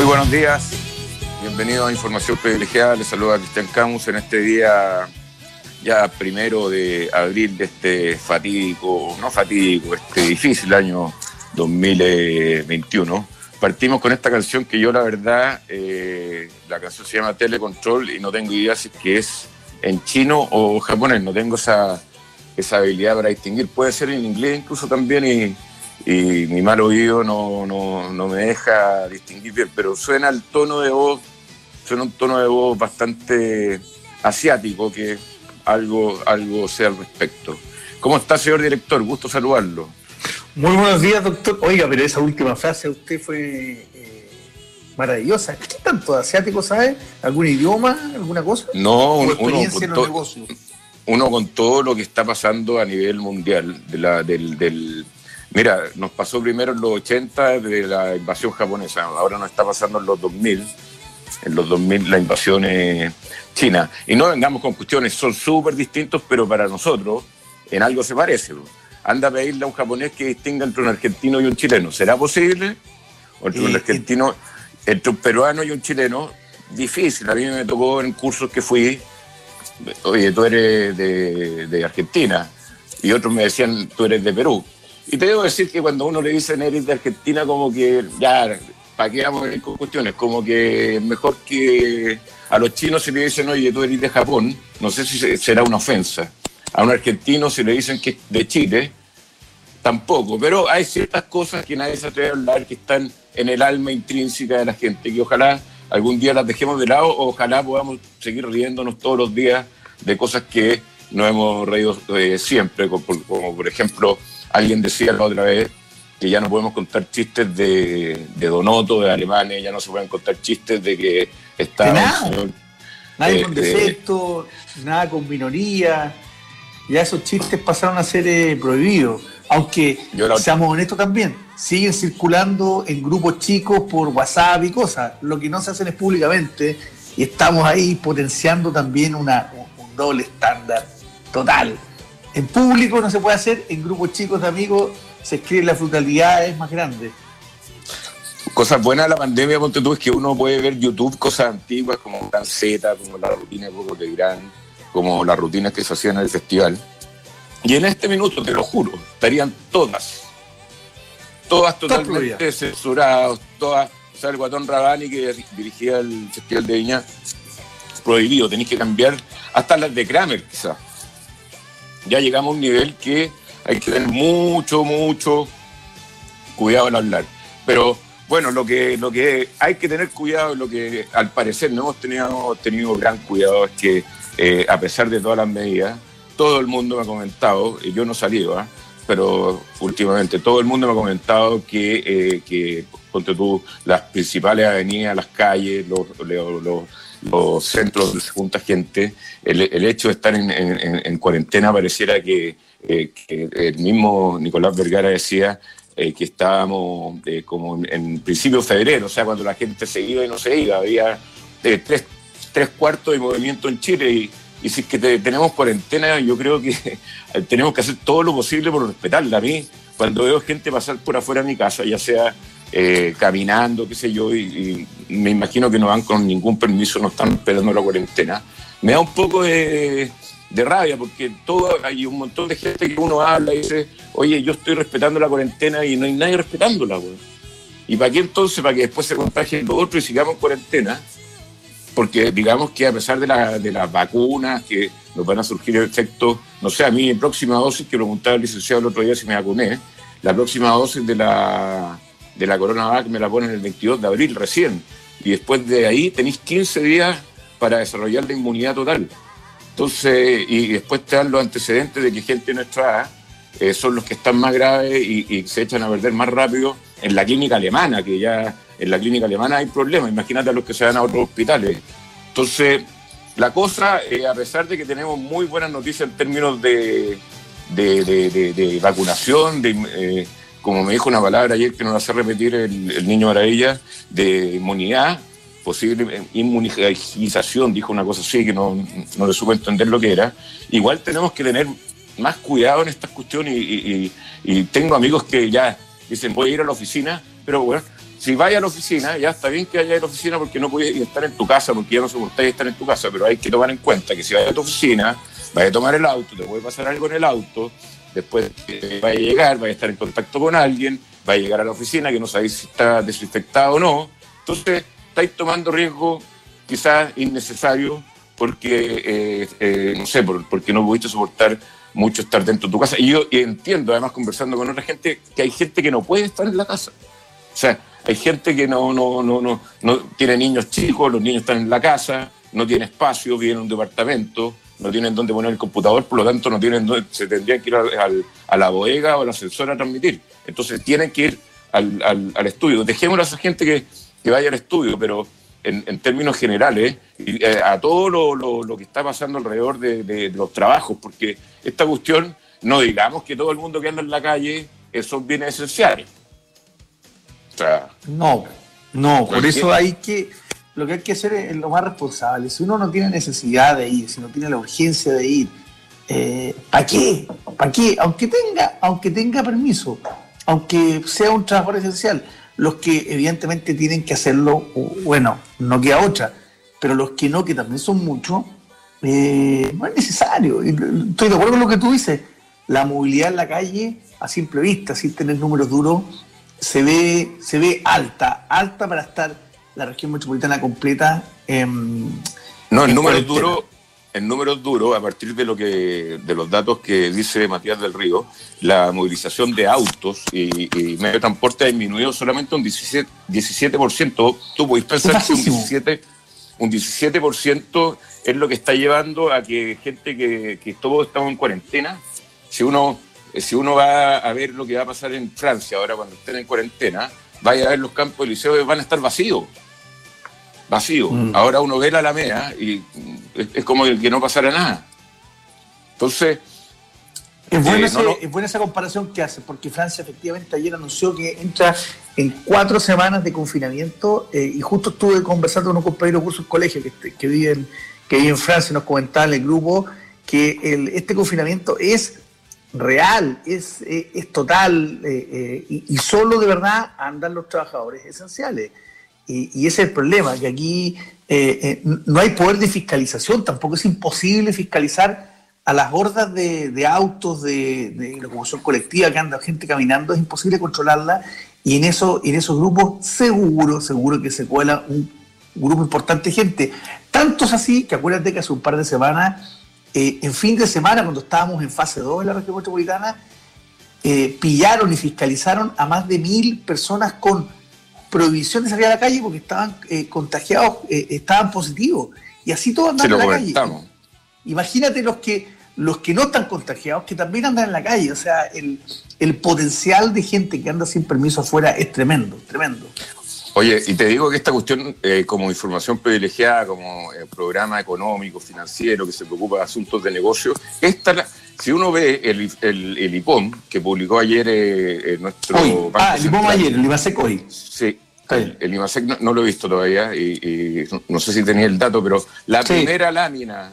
buenos días, bienvenidos a Información Privilegiada, les saluda Cristian Camus en este día ya 1 de abril de este difícil año 2021. Partimos con esta canción que yo la verdad, la canción se llama Telecontrol y no tengo idea si es que es en chino o japonés, no tengo esa habilidad para distinguir, puede ser en inglés incluso también y mi mal oído no me deja distinguir bien, pero suena un tono de voz bastante asiático, que algo sé al respecto. ¿Cómo está, señor director? Gusto saludarlo. Muy buenos días, doctor. Oiga, pero esa última frase de usted fue maravillosa. ¿Qué tanto de asiático sabe? ¿Algún idioma? ¿Alguna cosa? No, uno con todo lo que está pasando a nivel mundial, Mira, nos pasó primero en los 80 de la invasión japonesa, ahora nos está pasando en los 2000 la invasión china. Y no vengamos con cuestiones, son súper distintos, pero para nosotros en algo se parece. Anda a pedirle a un japonés que distinga entre un argentino y un chileno. ¿Será posible? O entre un argentino, entre un peruano y un chileno, difícil. A mí me tocó en cursos que fui, oye, tú eres de Argentina, y otros me decían, tú eres de Perú. Y te debo decir que cuando uno le dicen eres de Argentina, como que ya, ¿para qué vamos a ir con cuestiones? Como que mejor que a los chinos si le dicen, oye, tú eres de Japón, no sé si será una ofensa. A un argentino si le dicen que es de Chile, tampoco. Pero hay ciertas cosas que nadie se atreve a hablar, que están en el alma intrínseca de la gente, que ojalá algún día las dejemos de lado, o ojalá podamos seguir riéndonos todos los días de cosas que nos hemos reído siempre, como por ejemplo, alguien decía la otra vez que ya no podemos contar chistes de Donoto, de Alemania, ya no se pueden contar chistes de que está... Nada con defecto, nada con minoría, ya esos chistes pasaron a ser prohibidos, aunque seamos honestos también, siguen circulando en grupos chicos por WhatsApp y cosas, lo que no se hacen es públicamente, y estamos ahí potenciando también un doble estándar total. En público no se puede hacer, en grupos chicos de amigos se escribe la frutalidad es más grande. Cosas buenas de la pandemia, ponte tú, es que uno puede ver YouTube, cosas antiguas como Gran Z, como la rutina de Coco Legrand, como las rutinas que se hacían en el festival. Y en este minuto, te lo juro, estarían todas totalmente censuradas, todas. O sea, el Guatón Rabani que dirigía el Festival de Viña, prohibido, tenéis que cambiar hasta las de Kramer, quizás. Ya llegamos a un nivel que hay que tener mucho cuidado al hablar. Pero bueno, lo que hay que tener cuidado, lo que al parecer no hemos tenido gran cuidado, es que a pesar de todas las medidas, todo el mundo me ha comentado, y yo no salí, pero últimamente todo el mundo me ha comentado que ponte tú, las principales avenidas, las calles, los centros donde se junta gente, el hecho de estar en cuarentena pareciera que el mismo Nicolás Vergara decía que estábamos como en principio de febrero, o sea, cuando la gente se iba y no se iba, había tres cuartos de movimiento en Chile y si es que tenemos cuarentena, yo creo que tenemos que hacer todo lo posible por respetarla. A mí, cuando veo gente pasar por afuera de mi casa, ya sea caminando, qué sé yo, y me imagino que no van con ningún permiso, no están esperando la cuarentena, me da un poco de rabia, porque hay un montón de gente que uno habla y dice, oye, yo estoy respetando la cuarentena y no hay nadie respetándola, güey. ¿Y para qué entonces? Para que después se contagien los otros y sigamos en cuarentena, porque digamos que a pesar de las vacunas, que nos van a surgir efectos, no sé, a mí mi próxima dosis, que preguntaba el licenciado el otro día si me vacuné, la próxima dosis de la CoronaVac me la ponen el 22 de abril recién, y después de ahí tenéis 15 días para desarrollar la inmunidad total. Entonces, y después te dan los antecedentes de que gente de nuestra edad son los que están más graves y se echan a perder más rápido en la clínica alemana, que ya en la clínica alemana hay problemas, imagínate a los que se van a otros hospitales. Entonces, la cosa, a pesar de que tenemos muy buenas noticias en términos de vacunación, como me dijo una palabra ayer que nos hace repetir el niño maravilla, de inmunidad, posible inmunización, dijo una cosa así que no le supe entender lo que era. Igual tenemos que tener más cuidado en estas cuestiones y tengo amigos que ya dicen voy a ir a la oficina, pero bueno, si vayas a la oficina, ya está bien que vayas a la oficina porque no puedes estar en tu casa, porque ya no soportáis estar en tu casa, pero hay que tomar en cuenta que si vayas a tu oficina, vayas a tomar el auto, te puede pasar algo en el auto, después vayas a llegar, vayas a estar en contacto con alguien, vayas a llegar a la oficina que no sabéis si está desinfectado o no. Entonces, estáis tomando riesgo quizás innecesario porque, no sé, porque no pudiste soportar mucho estar dentro de tu casa. Y yo entiendo, además, conversando con otra gente, que hay gente que no puede estar en la casa. O sea, hay gente que no tiene niños chicos, los niños están en la casa, no tiene espacio, viven en un departamento, no tienen dónde poner el computador, por lo tanto no tienen dónde, se tendrían que ir a la bodega o al ascensor a transmitir. Entonces tienen que ir al estudio. Dejémosle a esa gente que vaya al estudio, pero en términos generales, a todo lo que está pasando alrededor de los trabajos, porque esta cuestión, no digamos que todo el mundo que anda en la calle son bienes esenciales. O sea, no, por eso lo que hay que hacer es lo más responsable. Si uno no tiene necesidad de ir, si no tiene la urgencia de ir, ¿para qué? ¿Para qué? Aunque tenga permiso, aunque sea un trabajador esencial. Los que evidentemente tienen que hacerlo, bueno, no queda otra, pero los que no, que también son muchos, no es necesario. Estoy de acuerdo con lo que tú dices. La movilidad en la calle, a simple vista, sin tener números duros, se ve alta para estar la región metropolitana completa. No, en números duros, a partir de los datos que dice Matías del Río, la movilización de autos y medio de transporte ha disminuido solamente un 17%. Tú podés pensar que un 17% es lo que está llevando a que gente que todos estamos en cuarentena, si uno va a ver lo que va a pasar en Francia ahora cuando estén en cuarentena, vaya a ver los campos de liceo, van a estar vacíos. Ahora uno ve la Alameda y es como que no pasara nada. Entonces, es buena esa comparación que hace, porque Francia efectivamente ayer anunció que entra en 4 semanas de confinamiento, y justo estuve conversando con un compañero de curso del colegio que vive en Francia, y nos comentaba en el grupo que este confinamiento es real, es total, y solo de verdad andan los trabajadores esenciales. Y ese es el problema, que aquí no hay poder de fiscalización, tampoco es imposible fiscalizar a las hordas de autos, de locomoción colectiva, que anda gente caminando, es imposible controlarla, y en esos grupos seguro que se cuela un grupo importante de gente. Tantos así, que acuérdate que hace un par de semanas, en fin de semana, cuando estábamos en fase 2 de la región metropolitana, pillaron y fiscalizaron a más de 1.000 personas con prohibición de salir a la calle porque estaban contagiados, estaban positivos, y así todos andan en la calle. Imagínate los que no están contagiados, que también andan en la calle. O sea, el potencial de gente que anda sin permiso afuera es tremendo. Oye, y te digo que esta cuestión, como información privilegiada, como programa económico, financiero, que se preocupa de asuntos de negocio, si uno ve el IPOM, que publicó ayer nuestro Banco el IPOM ayer, el IMASEC hoy. Sí, el IMASEC no lo he visto todavía, y no sé si tenía el dato, pero la primera lámina,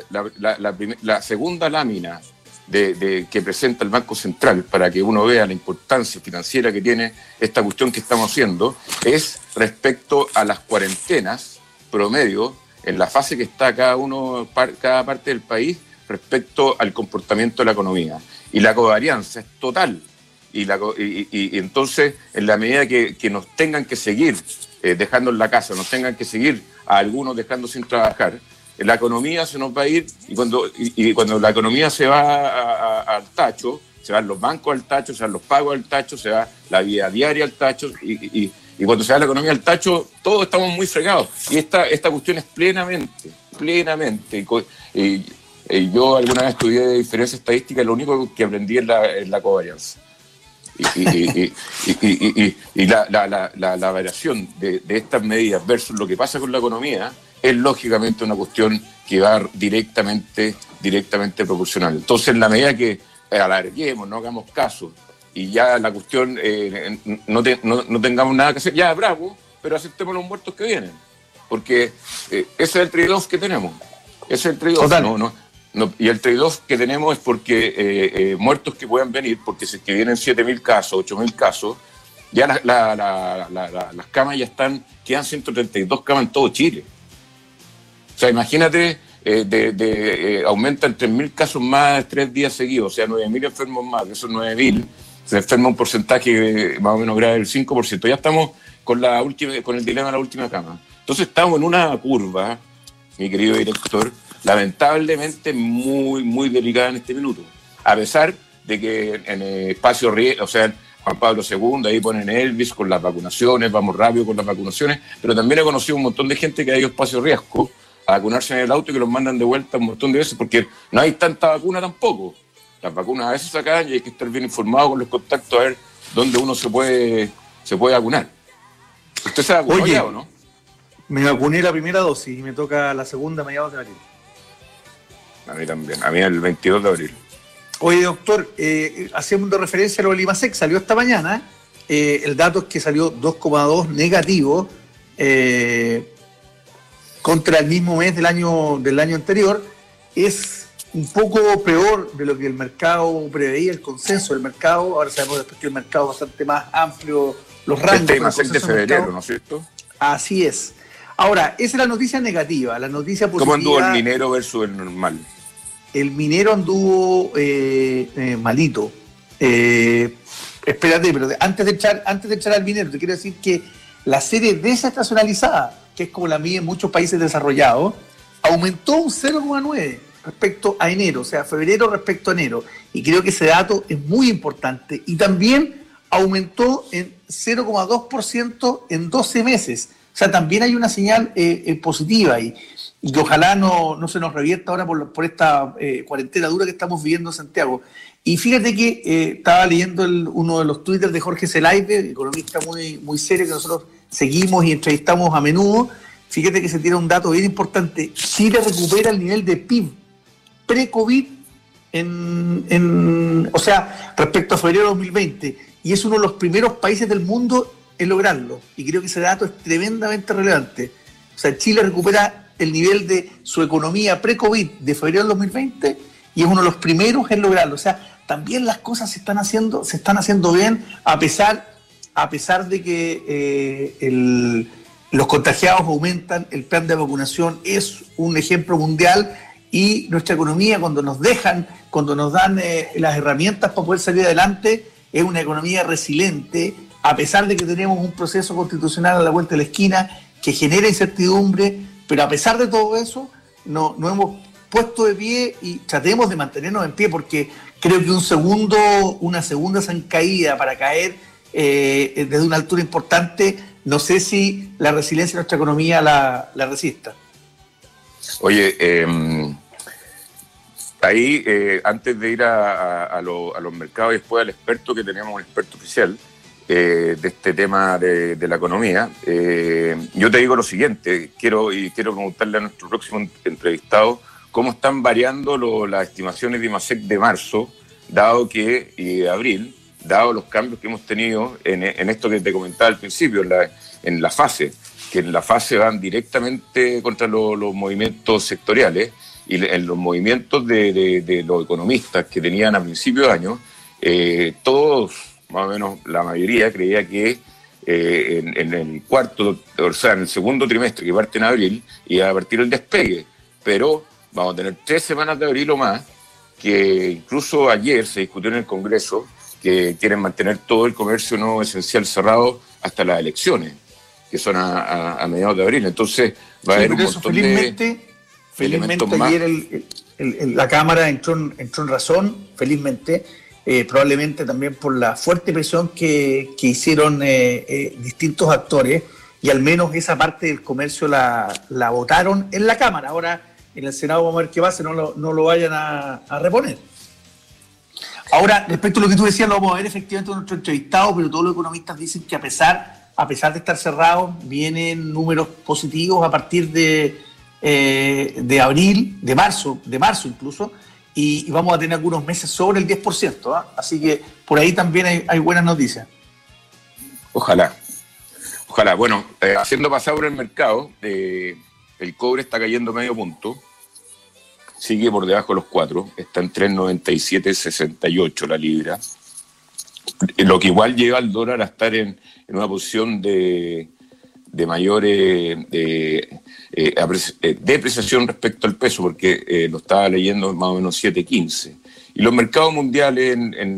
la segunda lámina que presenta el Banco Central, para que uno vea la importancia financiera que tiene esta cuestión que estamos haciendo, es respecto a las cuarentenas promedio en la fase que está cada parte del país respecto al comportamiento de la economía. Y la covarianza es total. Y entonces, en la medida que nos tengan que seguir dejando en la casa, nos tengan que seguir a algunos dejando sin trabajar, la economía se nos va a ir, y cuando la economía se va al tacho, se van los bancos al tacho, se van los pagos al tacho, se va la vida diaria al tacho, y cuando se va la economía al tacho, todos estamos muy fregados. Y esta cuestión es plenamente. Y yo alguna vez estudié diferencia estadística, y lo único que aprendí es la covarianza. Y la variación de estas medidas versus lo que pasa con la economía es lógicamente una cuestión que va directamente proporcional. Entonces, en la medida que alarguemos, no hagamos caso, y ya la cuestión no tengamos nada que hacer, ya bravo, pero aceptemos los muertos que vienen, porque ese es el trade-off que tenemos. Ese es el trade-off. Y el trade-off que tenemos es porque muertos que puedan venir, porque si es que vienen 7.000 casos, 8.000 casos, Ya las camas ya quedan 132 camas en todo Chile. O sea, imagínate, aumentan 3.000 casos más 3 días seguidos, o sea, 9.000 enfermos más. De esos 9.000 se enferma un porcentaje más o menos grave del 5%. Ya estamos con el dilema de la última cama. Entonces estamos en una curva, mi querido director, lamentablemente muy, muy delicada en este minuto. A pesar de que en el espacio, o sea, Juan Pablo II, ahí ponen Elvis con las vacunaciones, vamos rápido con las vacunaciones, pero también he conocido un montón de gente que ha ido a espacio riesgo a vacunarse en el auto y que los mandan de vuelta un montón de veces porque no hay tanta vacuna tampoco. Las vacunas a veces se acaban y hay que estar bien informado con los contactos a ver dónde uno se puede vacunar. ¿Usted se vacunó ya o no? Me vacuné la primera dosis y me toca la segunda a mediados de abril. A mí también, a mí el 22 de abril. Oye, doctor, haciendo referencia a lo del IMASEC, salió esta mañana, el dato es que salió 2,2 negativo contra el mismo mes del año anterior. Es un poco peor de lo que el mercado preveía, el consenso del mercado. Ahora sabemos después que el mercado es bastante más amplio, los rangos. El IMASEC de febrero, ¿no es cierto? Así es. Ahora, esa es la noticia negativa. La noticia positiva... ¿Cómo anduvo el minero versus el normal? El minero anduvo malito. Espérate, pero antes de echar al minero, te quiero decir que la serie desestacionalizada, que es como la mide en muchos países desarrollados, aumentó un 0,9 respecto a enero, o sea, febrero respecto a enero. Y creo que ese dato es muy importante. Y también aumentó en 0,2% en 12 meses. O sea, también hay una señal positiva ahí. Y que ojalá no se nos revierta ahora por esta cuarentena dura que estamos viviendo en Santiago. Y fíjate que estaba leyendo uno de los twitters de Jorge Zelaipe, economista muy, muy serio que nosotros seguimos y entrevistamos a menudo. Fíjate que se tiene un dato bien importante. Chile recupera el nivel de PIB pre-COVID o sea, respecto a febrero de 2020. Y es uno de los primeros países del mundo en lograrlo. Y creo que ese dato es tremendamente relevante. O sea, Chile recupera el nivel de su economía pre-COVID de febrero del 2020 y es uno de los primeros en lograrlo. O sea, también las cosas se están haciendo bien a pesar de que los contagiados aumentan, el plan de vacunación es un ejemplo mundial y nuestra economía cuando nos dan las herramientas para poder salir adelante es una economía resiliente, a pesar de que tenemos un proceso constitucional a la vuelta de la esquina que genera incertidumbre, pero a pesar de todo eso, no hemos puesto de pie y tratemos de mantenernos en pie porque creo que una segunda zancadilla para caer desde una altura importante, no sé si la resiliencia de nuestra economía la resista. Oye, ahí, antes de ir a los mercados y después al experto, que tenemos un experto oficial de este tema de la economía, yo te digo lo siguiente, quiero preguntarle a nuestro próximo entrevistado cómo están variando las estimaciones de IMASEC de marzo, y de abril, dado los cambios que hemos tenido en esto que te comentaba al principio, en la fase, que en la fase van directamente contra los movimientos sectoriales, y en los movimientos de los economistas que tenían a principios de año, todos, más o menos la mayoría, creía que en el en el segundo trimestre, que parte en abril, iba a partir el despegue, pero vamos a tener 3 semanas de abril o más, que incluso ayer se discutió en el Congreso que quieren mantener todo el comercio no esencial cerrado hasta las elecciones, que son a mediados de abril. Entonces va a haber un montón felizmente ayer la Cámara entró en razón, felizmente, probablemente también por la fuerte presión que hicieron distintos actores, y al menos esa parte del comercio la votaron en la Cámara. Ahora en el Senado vamos a ver qué pasa, no lo vayan a reponer. Ahora, respecto a lo que tú decías, lo vamos a ver efectivamente con nuestro entrevistado, pero todos los economistas dicen que a pesar de estar cerrados, vienen números positivos a partir de abril, de marzo incluso, y vamos a tener algunos meses sobre el 10%, ¿eh? Así que por ahí también hay buenas noticias. Ojalá. Bueno, haciendo pasar por el mercado, el cobre está cayendo medio punto, sigue por debajo de los 4, está en 3.9768 la libra. Lo que igual lleva al dólar a estar en una posición de mayor depreciación respecto al peso, porque lo estaba leyendo más o menos 7.15. Y los mercados mundiales,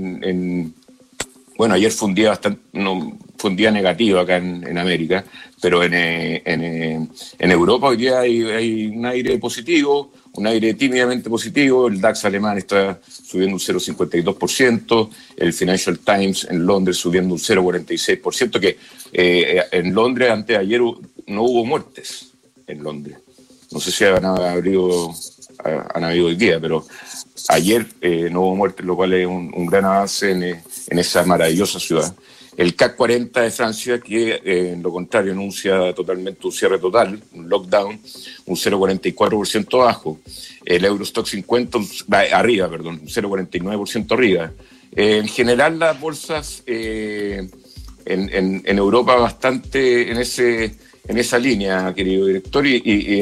bueno, ayer fue un día fue un día negativo acá en América, pero en Europa hoy día hay un aire positivo, un aire tímidamente positivo. El DAX alemán está subiendo un 0,52%, el Financial Times en Londres subiendo un 0,46%, que en Londres antes de ayer no hubo muertes en Londres. No sé si han habido hoy día, pero ayer no hubo muertes, lo cual es un gran avance en esa maravillosa ciudad. El CAC 40 de Francia, que en lo contrario anuncia totalmente un cierre total, un lockdown, un 0,44% abajo. El Eurostock 50 arriba, un 0,49% arriba. En general las bolsas en Europa bastante en esa línea, querido director, y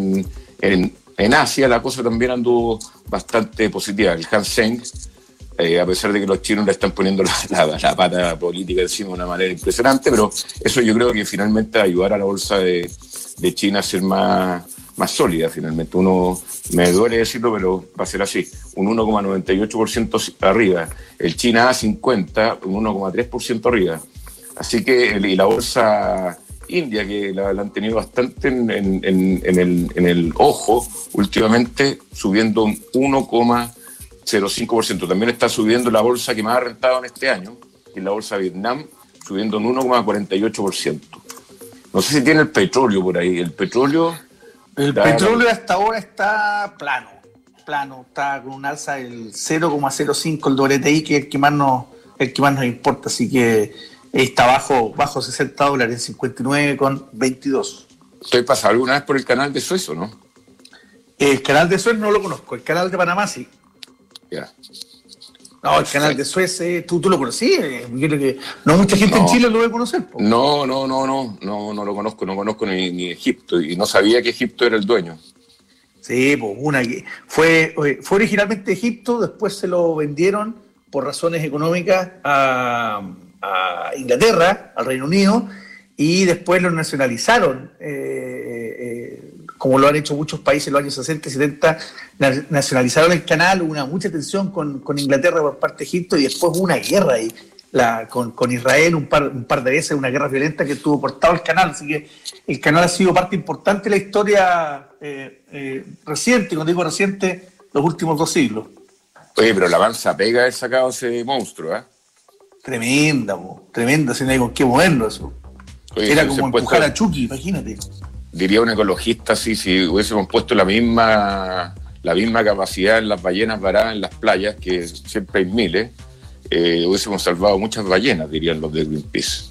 en Asia la cosa también anduvo bastante positiva. El Hang Seng, a pesar de que los chinos le están poniendo la pata política encima de una manera impresionante, pero eso yo creo que finalmente va a ayudar a la bolsa de China a ser más sólida finalmente. Me duele decirlo, pero va a ser así. Un 1,98% arriba. El China A50, un 1,3% arriba. Así que, y la bolsa India, que la han tenido bastante en el ojo últimamente, subiendo un 1,05%. También está subiendo la bolsa que más ha rentado en este año, que es la bolsa Vietnam, subiendo un 1,48%. No sé si tiene el petróleo por ahí. El petróleo hasta ahora está plano, está con un alza del 0,05 el WTI, que es el que más nos importa, así que está bajo $60, en 59,22. ¿Usted pasa alguna vez por el canal de Suez o no? El canal de Suez no lo conozco, el canal de Panamá sí. Ya. No, el canal de Suez, tú lo conocías. Yo creo que no mucha gente en Chile lo debe conocer. Po. No lo conozco, no conozco ni Egipto, y no sabía que Egipto era el dueño. Sí, pues fue originalmente Egipto, después se lo vendieron por razones económicas a Inglaterra, al Reino Unido, y después lo nacionalizaron, como lo han hecho muchos países en los años 60 y 70, nacionalizaron el canal. Hubo mucha tensión con Inglaterra por parte de Egipto, y después hubo una guerra ahí, con Israel un par de veces, una guerra violenta que estuvo cortado el canal. Así que el canal ha sido parte importante de la historia reciente, cuando digo reciente, los últimos 2 siglos. Oye, pero la avanza pega haber sacado ese monstruo, ¿eh? Tremenda, si no hay con qué moverlo eso. Oye, era como empujar a Chucky, imagínate. Diría un ecologista, sí, si hubiésemos puesto la misma capacidad en las ballenas varadas en las playas, que siempre hay miles, hubiésemos salvado muchas ballenas, dirían los de Greenpeace.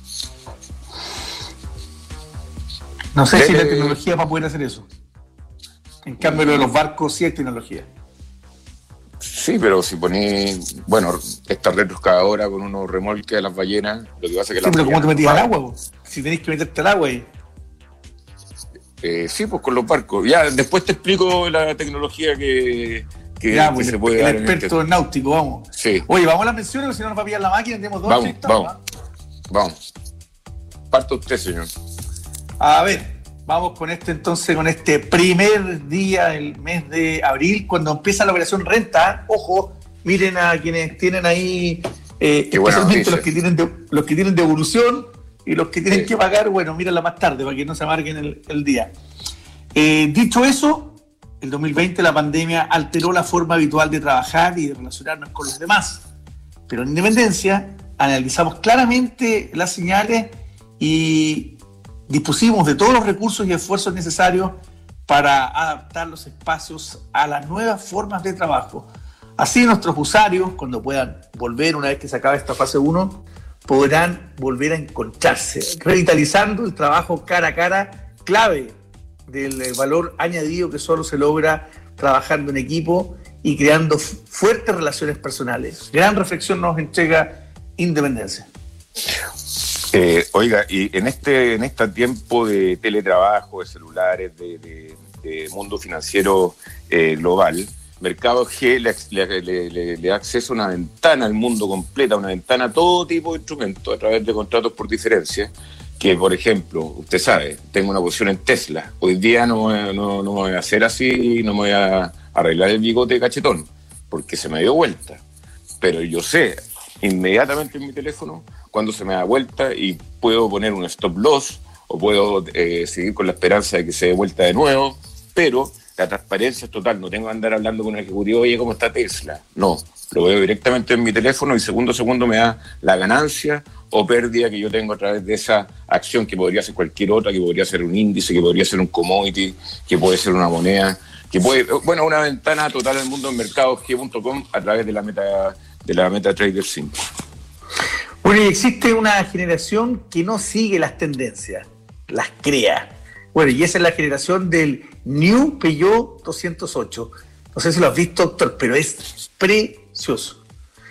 No sé si la tecnología va a poder hacer eso. En cambio, lo de los barcos sí hay tecnología. Sí, pero si ponís, esta retroexcavadora con unos remolques de las ballenas, lo que pasa es que pero ¿cómo te metías al agua, vos? Si tenés que meterte al agua ahí. Sí, pues con los barcos. Ya, después te explico la tecnología que se puede dar. El experto en náutico, vamos. Sí. Oye, vamos a las menciones, porque si no nos va a pillar la máquina, tenemos 2 Vamos. Parta usted, señor. A ver, vamos con este primer día del mes de abril, cuando empieza la operación renta. Ojo, miren a quienes tienen ahí, especialmente los que tienen devolución. Y los que tienen que pagar, mírenla más tarde para que no se amarguen el día. Dicho eso, el 2020 la pandemia alteró la forma habitual de trabajar y de relacionarnos con los demás. Pero en Independencia analizamos claramente las señales y dispusimos de todos los recursos y esfuerzos necesarios para adaptar los espacios a las nuevas formas de trabajo. Así nuestros usuarios, cuando puedan volver una vez que se acabe esta fase 1, podrán volver a encontrarse, revitalizando el trabajo cara a cara, clave del valor añadido que solo se logra trabajando en equipo y creando fuertes relaciones personales. Gran reflexión nos entrega Independencia. Oiga, y en este tiempo de teletrabajo, de celulares, de mundo financiero global, Mercado G le da acceso a una ventana al mundo completa, una ventana a todo tipo de instrumentos a través de contratos por diferencia, que por ejemplo, usted sabe, tengo una posición en Tesla, hoy día no me voy a hacer así, no me voy a arreglar el bigote cachetón, porque se me dio vuelta, pero yo sé inmediatamente en mi teléfono cuando se me da vuelta y puedo poner un stop loss o puedo seguir con la esperanza de que se dé vuelta de nuevo, pero la transparencia es total, no tengo que andar hablando con un ejecutivo, oye, ¿cómo está Tesla? No, lo veo directamente en mi teléfono y segundo a segundo me da la ganancia o pérdida que yo tengo a través de esa acción, que podría ser cualquier otra, que podría ser un índice, que podría ser un commodity, que puede ser una moneda, que puede, bueno, una ventana total al mundo en mercadosg.com a través de la MetaTrader 5. Bueno, y existe una generación que no sigue las tendencias, las crea. Bueno, y esa es la generación del New Peugeot 208. No sé si lo has visto, doctor, pero es precioso.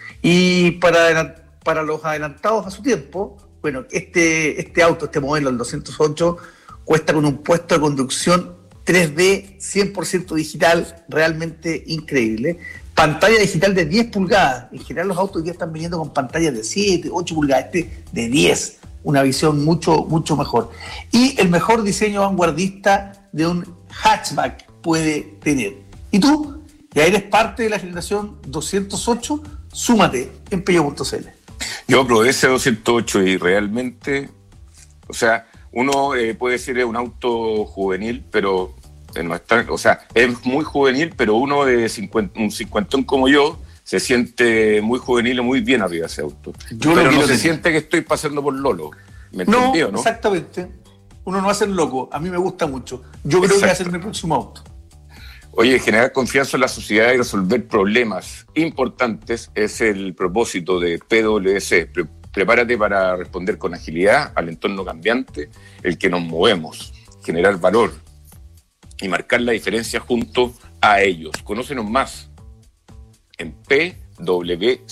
Y para los adelantados a su tiempo, bueno, este auto, este modelo, el 208, cuesta con un puesto de conducción 3D 100% digital, realmente increíble. Pantalla digital de 10 pulgadas. En general los autos ya están viniendo con pantallas de 7, 8 pulgadas, de 10. Una visión mucho, mucho mejor. Y el mejor diseño vanguardista de un hatchback puede tener. ¿Y tú? Ya eres parte de la generación 208, súmate en Peugeot.cl. Yo probé ese 208 y realmente, o sea, uno puede decir es un auto juvenil, pero no está, o sea, es muy juvenil, pero uno de un cincuentón como yo se siente muy juvenil y muy bien arriba de ese auto. Pero no se siente que estoy pasando por Lolo. ¿Me entendió, no? Exactamente. Uno no hace el loco. A mí me gusta mucho. Yo creo que va a ser mi próximo auto. Oye, generar confianza en la sociedad y resolver problemas importantes es el propósito de PwC. Prepárate para responder con agilidad al entorno cambiante, el que nos movemos, generar valor y marcar la diferencia junto a ellos. Conócenos más en pwc.cl.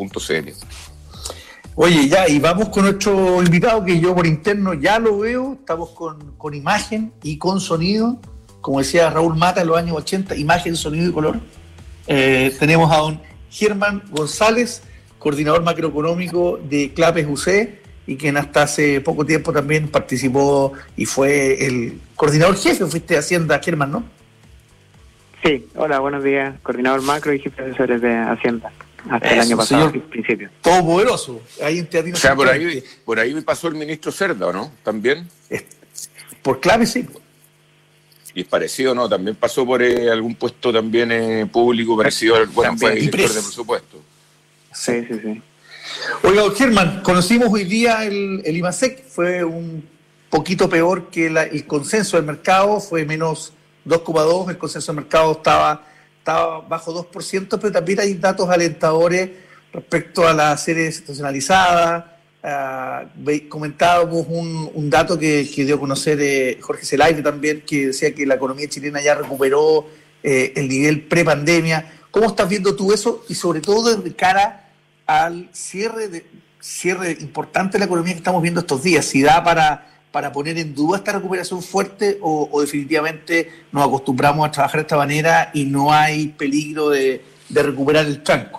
Oye, ya, y vamos con nuestro invitado, que yo por interno ya lo veo. Estamos con imagen y con sonido. Como decía Raúl Mata en los años 80, imagen, sonido y color. Tenemos a don Germán González, coordinador macroeconómico de Clapes UC, y quien hasta hace poco tiempo también participó y fue el coordinador jefe, fuiste de Hacienda, Germán, ¿no? Sí, hola, buenos días, coordinador macro y jefe de asesores de Hacienda, hasta el año pasado, al principio. Todopoderoso. Ahí en Teatino. O sea, por ahí pasó el ministro Cerda, ¿o no? ¿También? Por Clapes, sí. Y es parecido, ¿no? También pasó por algún puesto también público parecido al, bueno, fue director de presupuesto. Sí. Oiga, Germán, conocimos hoy día el IMASEC, fue un poquito peor que el consenso del mercado, fue menos 2,2%, el consenso del mercado estaba bajo 2%, pero también hay datos alentadores respecto a la serie institucionalizada. Comentábamos un dato que dio a conocer Jorge Zelay también, que decía que la economía chilena ya recuperó el nivel prepandemia. ¿Cómo estás viendo tú eso? Y sobre todo de cara al cierre importante de la economía que estamos viendo estos días, si da para poner en duda esta recuperación fuerte o definitivamente nos acostumbramos a trabajar de esta manera y no hay peligro de recuperar el tranco.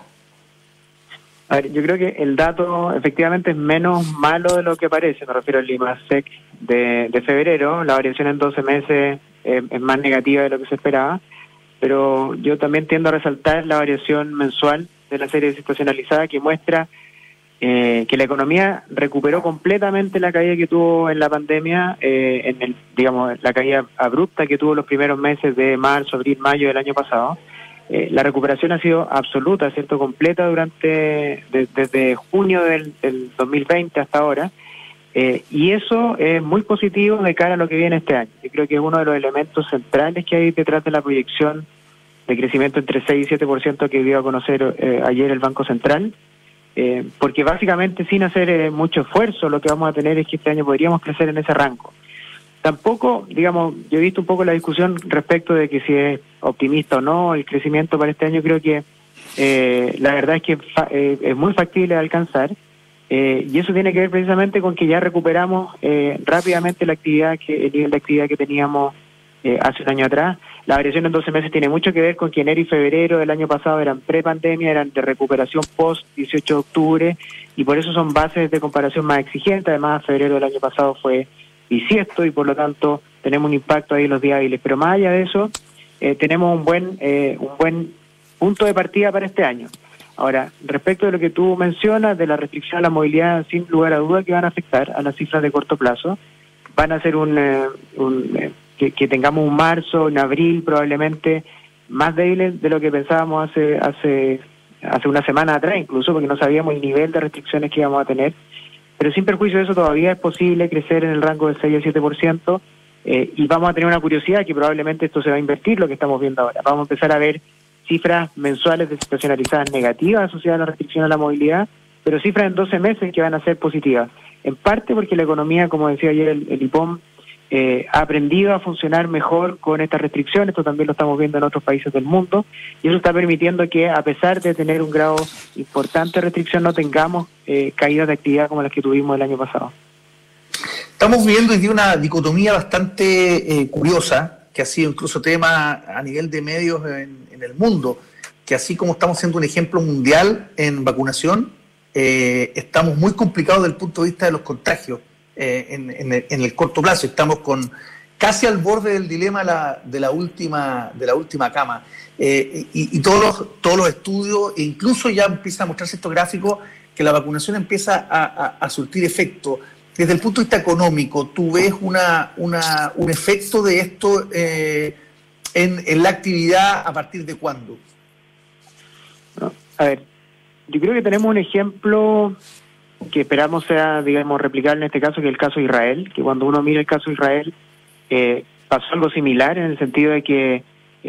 A ver, yo creo que el dato efectivamente es menos malo de lo que parece. Me refiero al IMASEC de febrero. La variación en 12 meses es más negativa de lo que se esperaba. Pero yo también tiendo a resaltar la variación mensual de la serie situacionalizada, que muestra que la economía recuperó completamente la caída que tuvo en la pandemia, la caída abrupta que tuvo los primeros meses de marzo, abril, mayo del año pasado. La recuperación ha sido absoluta, ¿cierto? Completa desde junio del 2020 hasta ahora. Y eso es muy positivo de cara a lo que viene este año. Yo creo que es uno de los elementos centrales que hay detrás de la proyección de crecimiento entre 6 y 7% que dio a conocer ayer el Banco Central. Porque básicamente sin hacer mucho esfuerzo lo que vamos a tener es que este año podríamos crecer en ese rango. Tampoco, yo he visto un poco la discusión respecto de que si es optimista o no el crecimiento para este año. Creo que la verdad es que es muy factible de alcanzar, y eso tiene que ver precisamente con que ya recuperamos rápidamente el nivel de actividad que teníamos hace un año atrás. La variación en 12 meses tiene mucho que ver con que enero y febrero del año pasado eran pre-pandemia, eran de recuperación post-18 de octubre, y por eso son bases de comparación más exigentes. Además, febrero del año pasado fue bisiesto y por lo tanto tenemos un impacto ahí en los días hábiles. Pero más allá de eso, tenemos un buen punto de partida para este año. Ahora, respecto de lo que tú mencionas, de la restricción a la movilidad, sin lugar a duda que van a afectar a las cifras de corto plazo. Van a ser que tengamos un marzo, un abril probablemente más débiles de lo que pensábamos hace una semana atrás, incluso porque no sabíamos el nivel de restricciones que íbamos a tener. Pero sin perjuicio de eso todavía es posible crecer en el rango del 6 al 7%, y vamos a tener una curiosidad que probablemente esto se va a invertir, lo que estamos viendo ahora. Vamos a empezar a ver cifras mensuales desestacionalizadas negativas asociadas a la restricción a la movilidad, pero cifras en 12 meses que van a ser positivas. En parte porque la economía, como decía ayer el IPOM, ha aprendido a funcionar mejor con estas restricciones. Esto también lo estamos viendo en otros países del mundo, y eso está permitiendo que, a pesar de tener un grado importante de restricción, no tengamos caídas de actividad como las que tuvimos el año pasado. Estamos viviendo hoy día una dicotomía bastante curiosa, que ha sido incluso tema a nivel de medios en el mundo, que así como estamos siendo un ejemplo mundial en vacunación, estamos muy complicados desde el punto de vista de los contagios en el corto plazo. Estamos casi al borde del dilema de la última cama. Y todos los estudios, e incluso ya empieza a mostrarse estos gráficos, que la vacunación empieza a surtir efecto. Desde el punto de vista económico, ¿tú ves un efecto de esto en la actividad a partir de cuándo? A ver, yo creo que tenemos un ejemplo que esperamos sea, digamos, replicable en este caso, que es el caso de Israel, que cuando uno mira el caso de Israel, pasó algo similar en el sentido de que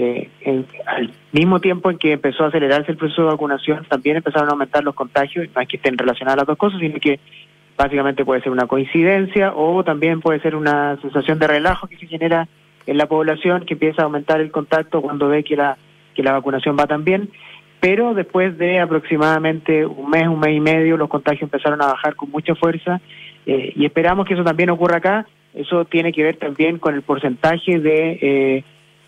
al mismo tiempo en que empezó a acelerarse el proceso de vacunación, también empezaron a aumentar los contagios. No es que estén relacionadas las dos cosas, sino que básicamente puede ser una coincidencia, o también puede ser una sensación de relajo que se genera en la población, que empieza a aumentar el contacto cuando ve que la vacunación va tan bien. Pero después de aproximadamente un mes y medio, los contagios empezaron a bajar con mucha fuerza, y esperamos que eso también ocurra acá. Eso tiene que ver también con el porcentaje de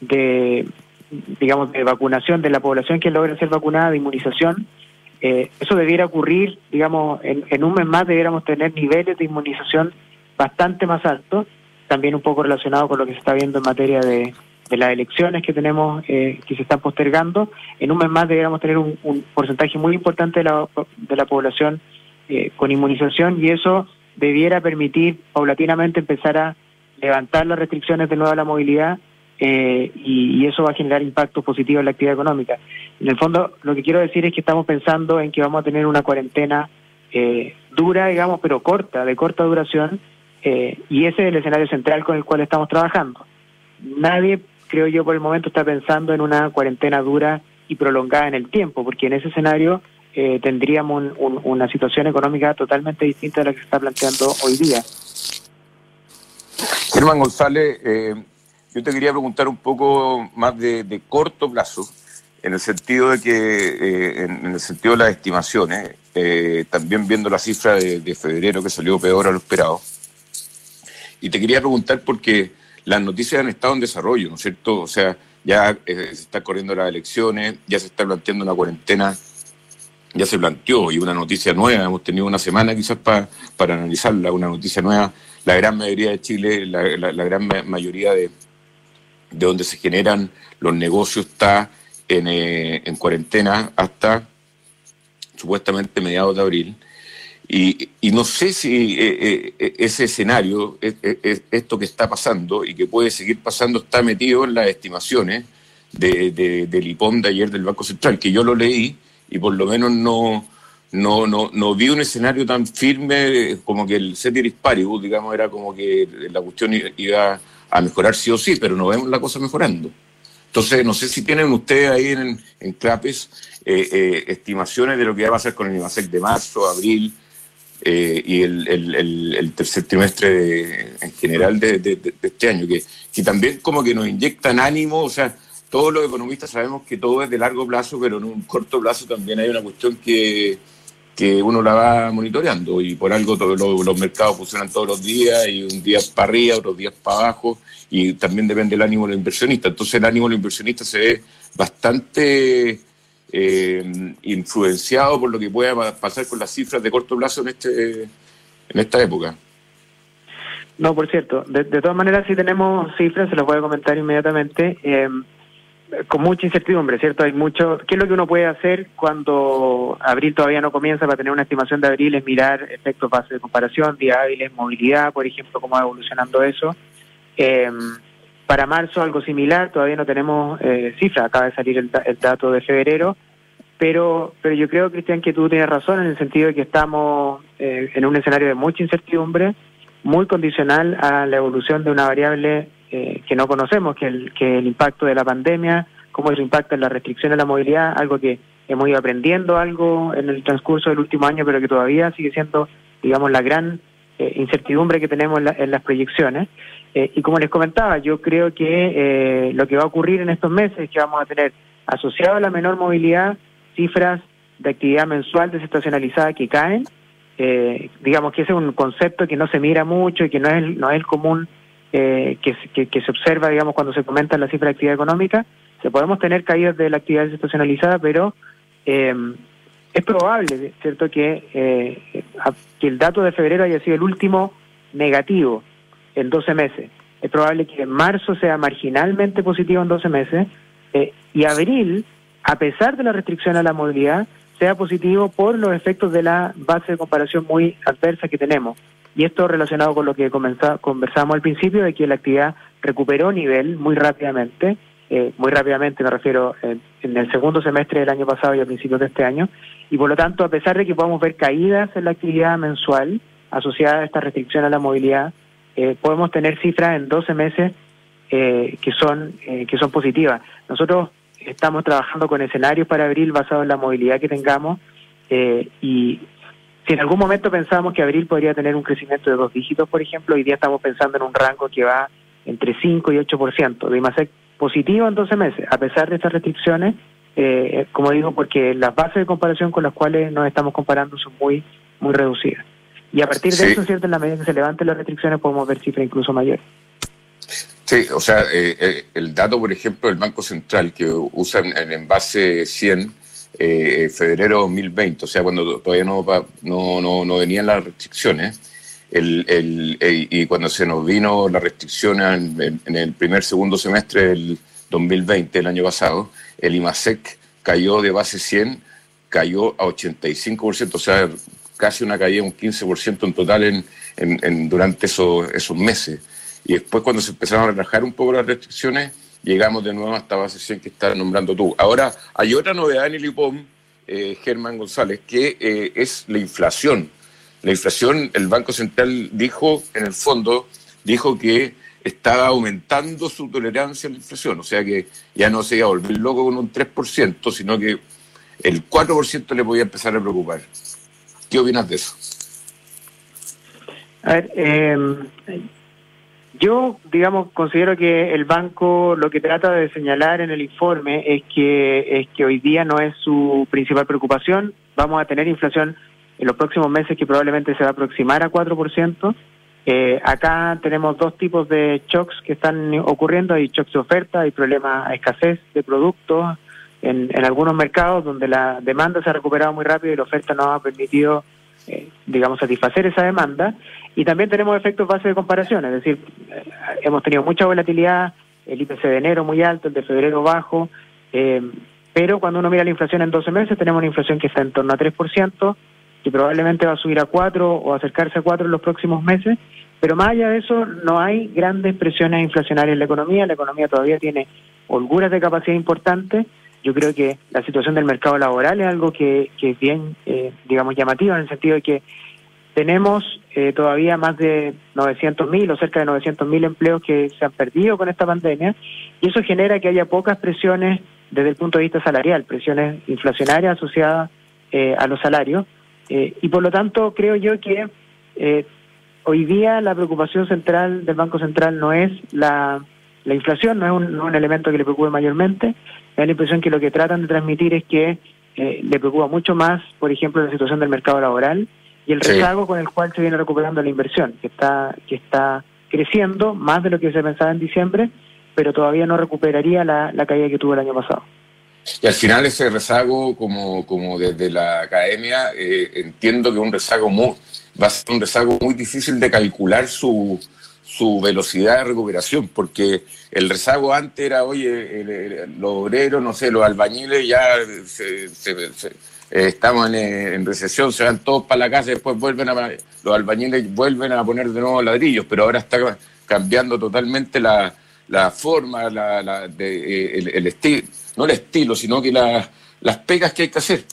vacunación de la población que logra ser vacunada, de inmunización. Eso debiera ocurrir, digamos, en un mes más debiéramos tener niveles de inmunización bastante más altos, también un poco relacionado con lo que se está viendo en materia de las elecciones que tenemos, que se están postergando. En un mes más deberíamos tener un porcentaje muy importante de la población con inmunización, y eso debiera permitir paulatinamente empezar a levantar las restricciones de nuevo a la movilidad, y eso va a generar impactos positivos en la actividad económica. En el fondo, lo que quiero decir es que estamos pensando en que vamos a tener una cuarentena dura, digamos, pero de corta duración, y ese es el escenario central con el cual estamos trabajando. Nadie, creo yo, por el momento está pensando en una cuarentena dura y prolongada en el tiempo, porque en ese escenario tendríamos una situación económica totalmente distinta de la que se está planteando hoy día. Germán González, yo te quería preguntar un poco más de corto plazo, en el sentido de que, en el sentido de las estimaciones, también viendo la cifra de febrero que salió peor a lo esperado. Y te quería preguntar porque las noticias han estado en desarrollo, ¿no es cierto? O sea, ya se están corriendo las elecciones, ya se está planteando una cuarentena, ya se planteó, y una noticia nueva, hemos tenido una semana quizás para analizarla, una noticia nueva. La gran mayoría de Chile, la gran mayoría de donde se generan los negocios está en cuarentena hasta supuestamente mediados de abril. Y no sé si ese escenario, esto que está pasando y que puede seguir pasando, está metido en las estimaciones del IPOM de ayer del Banco Central, que yo lo leí y por lo menos no vi un escenario tan firme como que el ceteris paribus, digamos, era como que la cuestión iba a mejorar sí o sí, pero no vemos la cosa mejorando. Entonces, no sé si tienen ustedes ahí en CLAPES estimaciones de lo que va a pasar con el IMASEC de marzo, abril, y el tercer trimestre en general de este año, que también como que nos inyectan ánimo. O sea, todos los economistas sabemos que todo es de largo plazo, pero en un corto plazo también hay una cuestión que que uno la va monitoreando y por algo los mercados funcionan todos los días y un día para arriba, otros días para abajo y también depende del ánimo del inversionista. Entonces el ánimo del inversionista se ve bastante influenciado por lo que pueda pasar con las cifras de corto plazo en esta época. No, por cierto, de todas maneras sí tenemos cifras, se las voy a comentar inmediatamente, con mucha incertidumbre, ¿cierto? Hay mucho. ¿Qué es lo que uno puede hacer cuando abril todavía no comienza para tener una estimación de abril? Es mirar efectos base de comparación, días hábiles, movilidad, por ejemplo, cómo va evolucionando eso. Para marzo algo similar, todavía no tenemos cifras, acaba de salir el dato de febrero, pero yo creo, Cristian, que tú tienes razón en el sentido de que estamos en un escenario de mucha incertidumbre, muy condicional a la evolución de una variable que no conocemos, que el impacto de la pandemia, cómo eso impacta en la restricción de la movilidad, algo que hemos ido aprendiendo algo en el transcurso del último año, pero que todavía sigue siendo, digamos, la gran incertidumbre que tenemos en las proyecciones. Y como les comentaba, yo creo que lo que va a ocurrir en estos meses es que vamos a tener asociado a la menor movilidad cifras de actividad mensual desestacionalizada que caen. Digamos que ese es un concepto que no se mira mucho y que no es el común que se observa, digamos, cuando se comentan las cifras de actividad económica. Podemos tener caídas de la actividad desestacionalizada, pero es probable, ¿cierto?, que el dato de febrero haya sido el último negativo en 12 meses. Es probable que marzo sea marginalmente positivo en 12 meses y abril, a pesar de la restricción a la movilidad, sea positivo por los efectos de la base de comparación muy adversa que tenemos. Y esto relacionado con lo que conversamos al principio, de que la actividad recuperó nivel muy rápidamente me refiero en el segundo semestre del año pasado y a principios de este año, y por lo tanto, a pesar de que podamos ver caídas en la actividad mensual asociada a esta restricción a la movilidad, podemos tener cifras en 12 meses que son positivas. Nosotros estamos trabajando con escenarios para abril basados en la movilidad que tengamos, y si en algún momento pensábamos que abril podría tener un crecimiento de 2 dígitos, por ejemplo, hoy día estamos pensando en un rango que va entre 5 y 8% de IMASEC positivo en 12 meses, a pesar de estas restricciones, como digo, porque las bases de comparación con las cuales nos estamos comparando son muy, muy reducidas. Y a partir de eso, ¿cierto?, en la medida que se levanten las restricciones podemos ver cifras incluso mayores. Sí, o sea, el dato, por ejemplo, del Banco Central que usa en envase 100, febrero 2020, o sea, cuando todavía no venían las restricciones, y cuando se nos vino la restricción en el segundo semestre del 2020, el año pasado, el IMASEC cayó de base 100, cayó a 85%, o sea, casi una caída de un 15% en total durante esos meses. Y después, cuando se empezaron a relajar un poco las restricciones, llegamos de nuevo hasta base 100 que estás nombrando tú. Ahora, hay otra novedad en el IPOM, Germán González, que es la inflación. La inflación, el Banco Central dijo que estaba aumentando su tolerancia a la inflación, o sea que ya no se iba a volver loco con un 3%, sino que el 4% le podía empezar a preocupar. ¿Qué opinas de eso? A ver, yo, digamos, considero que el banco lo que trata de señalar en el informe es que hoy día no es su principal preocupación. Vamos a tener inflación en los próximos meses que probablemente se va a aproximar a 4%. Acá tenemos dos tipos de shocks que están ocurriendo. Hay shocks de oferta, hay problemas, escasez de productos en algunos mercados donde la demanda se ha recuperado muy rápido y la oferta no ha permitido, digamos, satisfacer esa demanda. Y también tenemos efectos base de comparación, es decir, hemos tenido mucha volatilidad, el IPC de enero muy alto, el de febrero bajo, pero cuando uno mira la inflación en 12 meses, tenemos una inflación que está en torno a 3%, que probablemente va a subir a 4 o acercarse a 4 en los próximos meses, pero más allá de eso no hay grandes presiones inflacionarias en la economía todavía tiene holguras de capacidad importantes. Yo creo que la situación del mercado laboral es algo que es bien, digamos, llamativo, en el sentido de que tenemos todavía más de 900.000 o cerca de 900.000 empleos que se han perdido con esta pandemia, y eso genera que haya pocas presiones desde el punto de vista salarial, presiones inflacionarias asociadas a los salarios, y por lo tanto creo yo que hoy día la preocupación central del Banco Central no es la inflación, no es un elemento que le preocupe mayormente. Me da la impresión que lo que tratan de transmitir es que le preocupa mucho más, por ejemplo, la situación del mercado laboral y el rezago con el cual se viene recuperando la inversión, que está creciendo más de lo que se pensaba en diciembre, pero todavía no recuperaría la caída que tuvo el año pasado. Y al final ese rezago, como desde la academia, entiendo que va a ser un rezago muy difícil de calcular su velocidad de recuperación, porque el rezago antes era, oye, los obreros, no sé, los albañiles ya estamos en recesión, se van todos para la casa y después los albañiles vuelven a poner de nuevo ladrillos, pero ahora está cambiando totalmente la forma, el estilo, no el estilo, sino que las pegas que hay que hacer.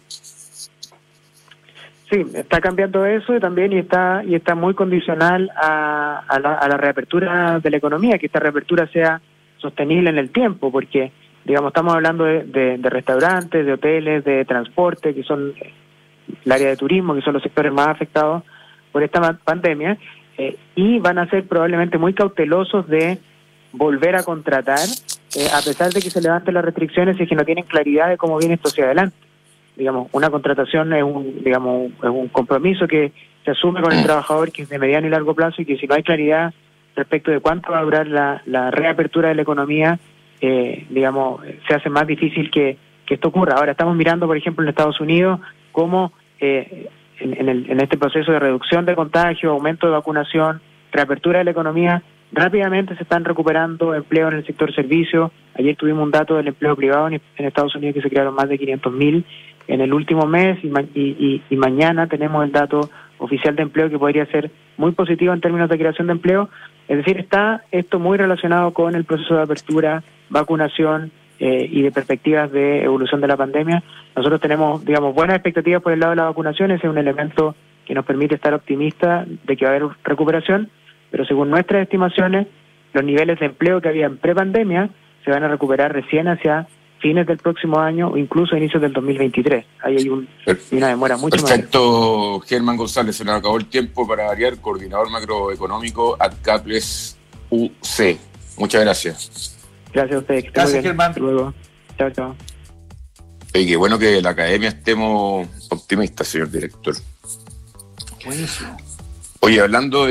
Sí, está cambiando eso y está muy condicional a la reapertura de la economía, que esta reapertura sea sostenible en el tiempo, porque, digamos, estamos hablando de restaurantes, de hoteles, de transporte, que son el área de turismo, que son los sectores más afectados por esta pandemia, y van a ser probablemente muy cautelosos de volver a contratar, a pesar de que se levanten las restricciones y que no tienen claridad de cómo viene esto hacia adelante. Digamos, una contratación es un compromiso que se asume con el trabajador, que es de mediano y largo plazo, y que si no hay claridad respecto de cuánto va a durar la reapertura de la economía, digamos, se hace más difícil que esto ocurra. Ahora estamos mirando, por ejemplo, en Estados Unidos, cómo en este proceso de reducción de contagio, aumento de vacunación, reapertura de la economía, rápidamente se están recuperando empleo en el sector servicio. Ayer tuvimos un dato del empleo privado en Estados Unidos, que se crearon más de 500.000 en el último mes, y mañana tenemos el dato oficial de empleo, que podría ser muy positivo en términos de creación de empleo. Es decir, está esto muy relacionado con el proceso de apertura, vacunación y de perspectivas de evolución de la pandemia. Nosotros tenemos, digamos, buenas expectativas por el lado de la vacunación. Ese es un elemento que nos permite estar optimistas de que va a haber recuperación, pero según nuestras estimaciones, los niveles de empleo que había en prepandemia se van a recuperar recién hacia fines del próximo año o incluso inicios del 2023. Ahí hay una demora mucho más. Perfecto, Germán González, se nos acabó el tiempo. Para variar, coordinador macroeconómico Caples UC. Muchas gracias. Gracias a ustedes. Gracias, Germán. Hasta luego. Chao, chao. Y qué bueno que en la academia estemos optimistas, señor director. Buenísimo. Oye, hablando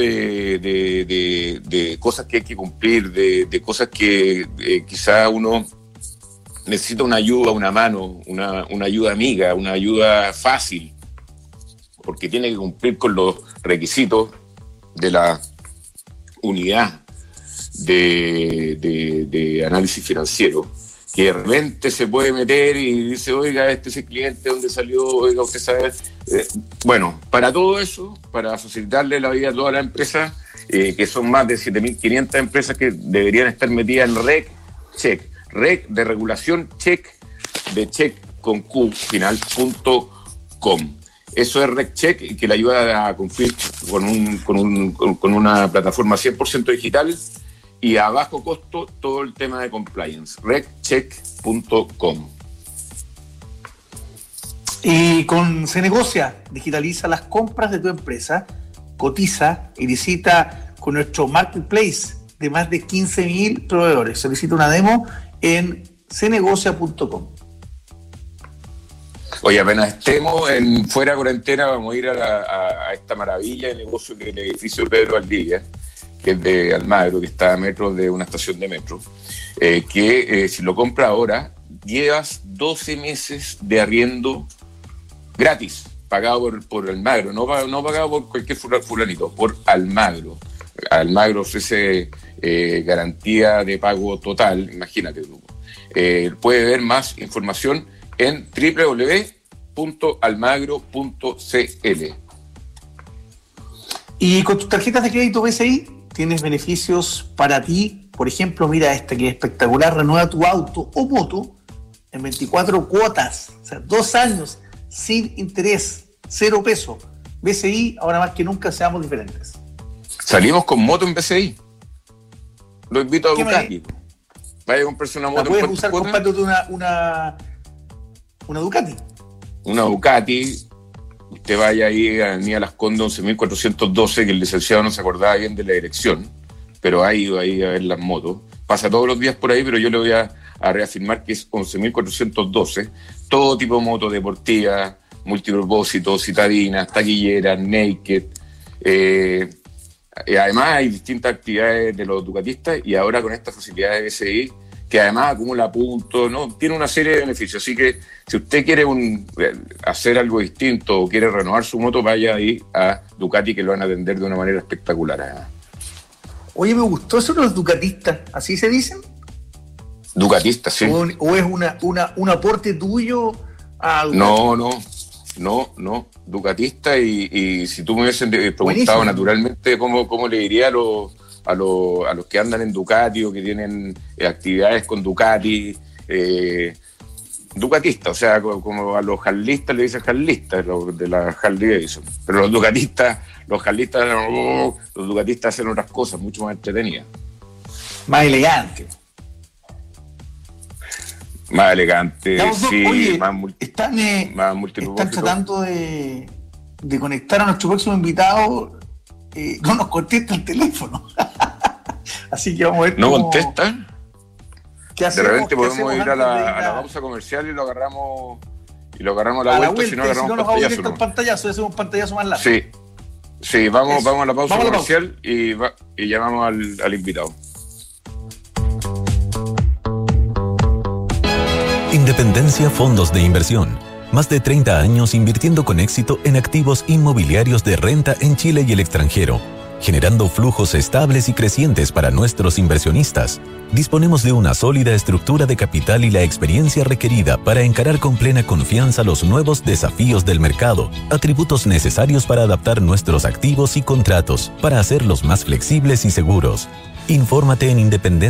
de cosas que hay que cumplir, de cosas que quizá uno necesita una ayuda, una mano, una ayuda amiga, una ayuda fácil, porque tiene que cumplir con los requisitos de la unidad de análisis financiero, que de repente se puede meter y dice, oiga, este es el cliente, ¿dónde salió? Oiga, usted sabe. Bueno, para todo eso, para facilitarle la vida a todas las empresas, que son más de 7.500 empresas que deberían estar metidas en RegCheck. Reg de regulación, check, de check con Q final.com. Eso es RegCheck, que le ayuda a cumplir con una plataforma 100% digital y a bajo costo todo el tema de compliance. RegCheck.com. Y con Cenegocia, digitaliza las compras de tu empresa, cotiza y visita con nuestro marketplace de más de 15.000 proveedores. Solicita una demo en cenegocia.com. Oye, apenas estemos fuera de cuarentena, vamos a ir a esta maravilla de negocio que es el edificio Pedro Valdivia, que es de Almagro, que está a metros de una estación de metro, que si lo compras ahora, llevas 12 meses de arriendo gratis, pagado por Almagro, no pagado por cualquier fulanito, por Almagro. Almagro ofrece garantía de pago total, imagínate tú. Puede ver más información en www.almagro.cl. Y con tus tarjetas de crédito BCI tienes beneficios para ti. Por ejemplo, mira esta que es espectacular: renueva tu auto o moto en 24 cuotas, o sea, 2 años sin interés, 0 peso. BCI, ahora más que nunca, seamos diferentes. Salimos con moto en BCI. Lo invito a Ducati. Vaya a comprarse una moto. Puedes usar comprándote una Ducati. Una Ducati. Usted vaya ahí a Avenida Las Condes 11.412, que el licenciado no se acordaba bien de la dirección, pero ha ido ahí a ver las motos. Pasa todos los días por ahí, pero yo le voy a a reafirmar que es 11.412, todo tipo de moto deportiva, multipropósito, citadinas, taquilleras, naked. Además hay distintas actividades de los ducatistas y ahora con esta facilidad de BCI, que además acumula puntos, ¿no? Tiene una serie de beneficios. Así que si usted quiere hacer algo distinto o quiere renovar su moto, vaya ahí a Ducati, que lo van a atender de una manera espectacular, además. Oye, me gustó eso de los ducatistas, ¿así se dicen? Ducatistas, sí. ¿O es un aporte tuyo a Ducati? No, Ducatista, y si tú me hubiesen preguntado buenísimo, naturalmente cómo le diría a los que andan en Ducati o que tienen actividades con Ducati, Ducatista, o sea, como a los harlistas le dicen harlistas, de la Harley Davidson, pero los Ducatistas hacen otras cosas mucho más entretenidas. Más elegante. Sí, oye, más multipropósito. Están tratando de conectar a nuestro próximo invitado, no nos contesta el teléfono. Así que vamos a ver. ¿No contestan? ¿Qué hacemos? De repente podemos ir a la pausa comercial y lo agarramos a la vuelta, si no agarramos nos vamos directo al pantallazo, hacemos un pantallazo más largo. Sí, vamos a la pausa comercial y llamamos al invitado. Independencia Fondos de Inversión. Más de 30 años invirtiendo con éxito en activos inmobiliarios de renta en Chile y el extranjero, generando flujos estables y crecientes para nuestros inversionistas. Disponemos de una sólida estructura de capital y la experiencia requerida para encarar con plena confianza los nuevos desafíos del mercado, atributos necesarios para adaptar nuestros activos y contratos, para hacerlos más flexibles y seguros. Infórmate en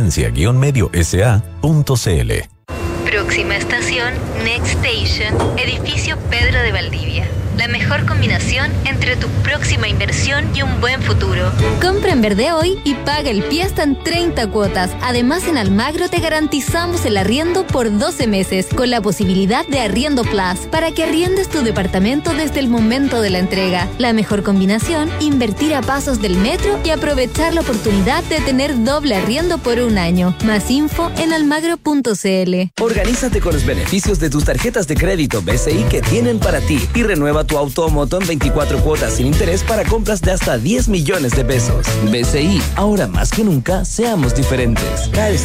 independencia-mediosa.cl. Próxima estación, Next Station, edificio Pedro de Valdivia. La mejor combinación entre tu próxima inversión y un buen futuro. Compra en verde hoy y paga el pie hasta en 30 cuotas. Además, en Almagro te garantizamos el arriendo por 12 meses, con la posibilidad de Arriendo Plus, para que arriendes tu departamento desde el momento de la entrega. La mejor combinación, invertir a pasos del metro y aprovechar la oportunidad de tener doble arriendo por un año. Más info en almagro.cl. Organízate con los beneficios de tus tarjetas de crédito BCI que tienen para ti y renueva tu auto o moto en 24 cuotas sin interés para compras de hasta 10 millones de pesos. BCI, ahora más que nunca, seamos diferentes. CAE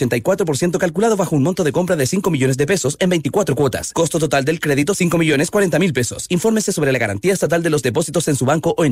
0,84% calculado bajo un monto de compra de 5 millones de pesos en 24 cuotas. Costo total del crédito 5.040.000 pesos. Infórmese sobre la garantía estatal de los depósitos en su banco o en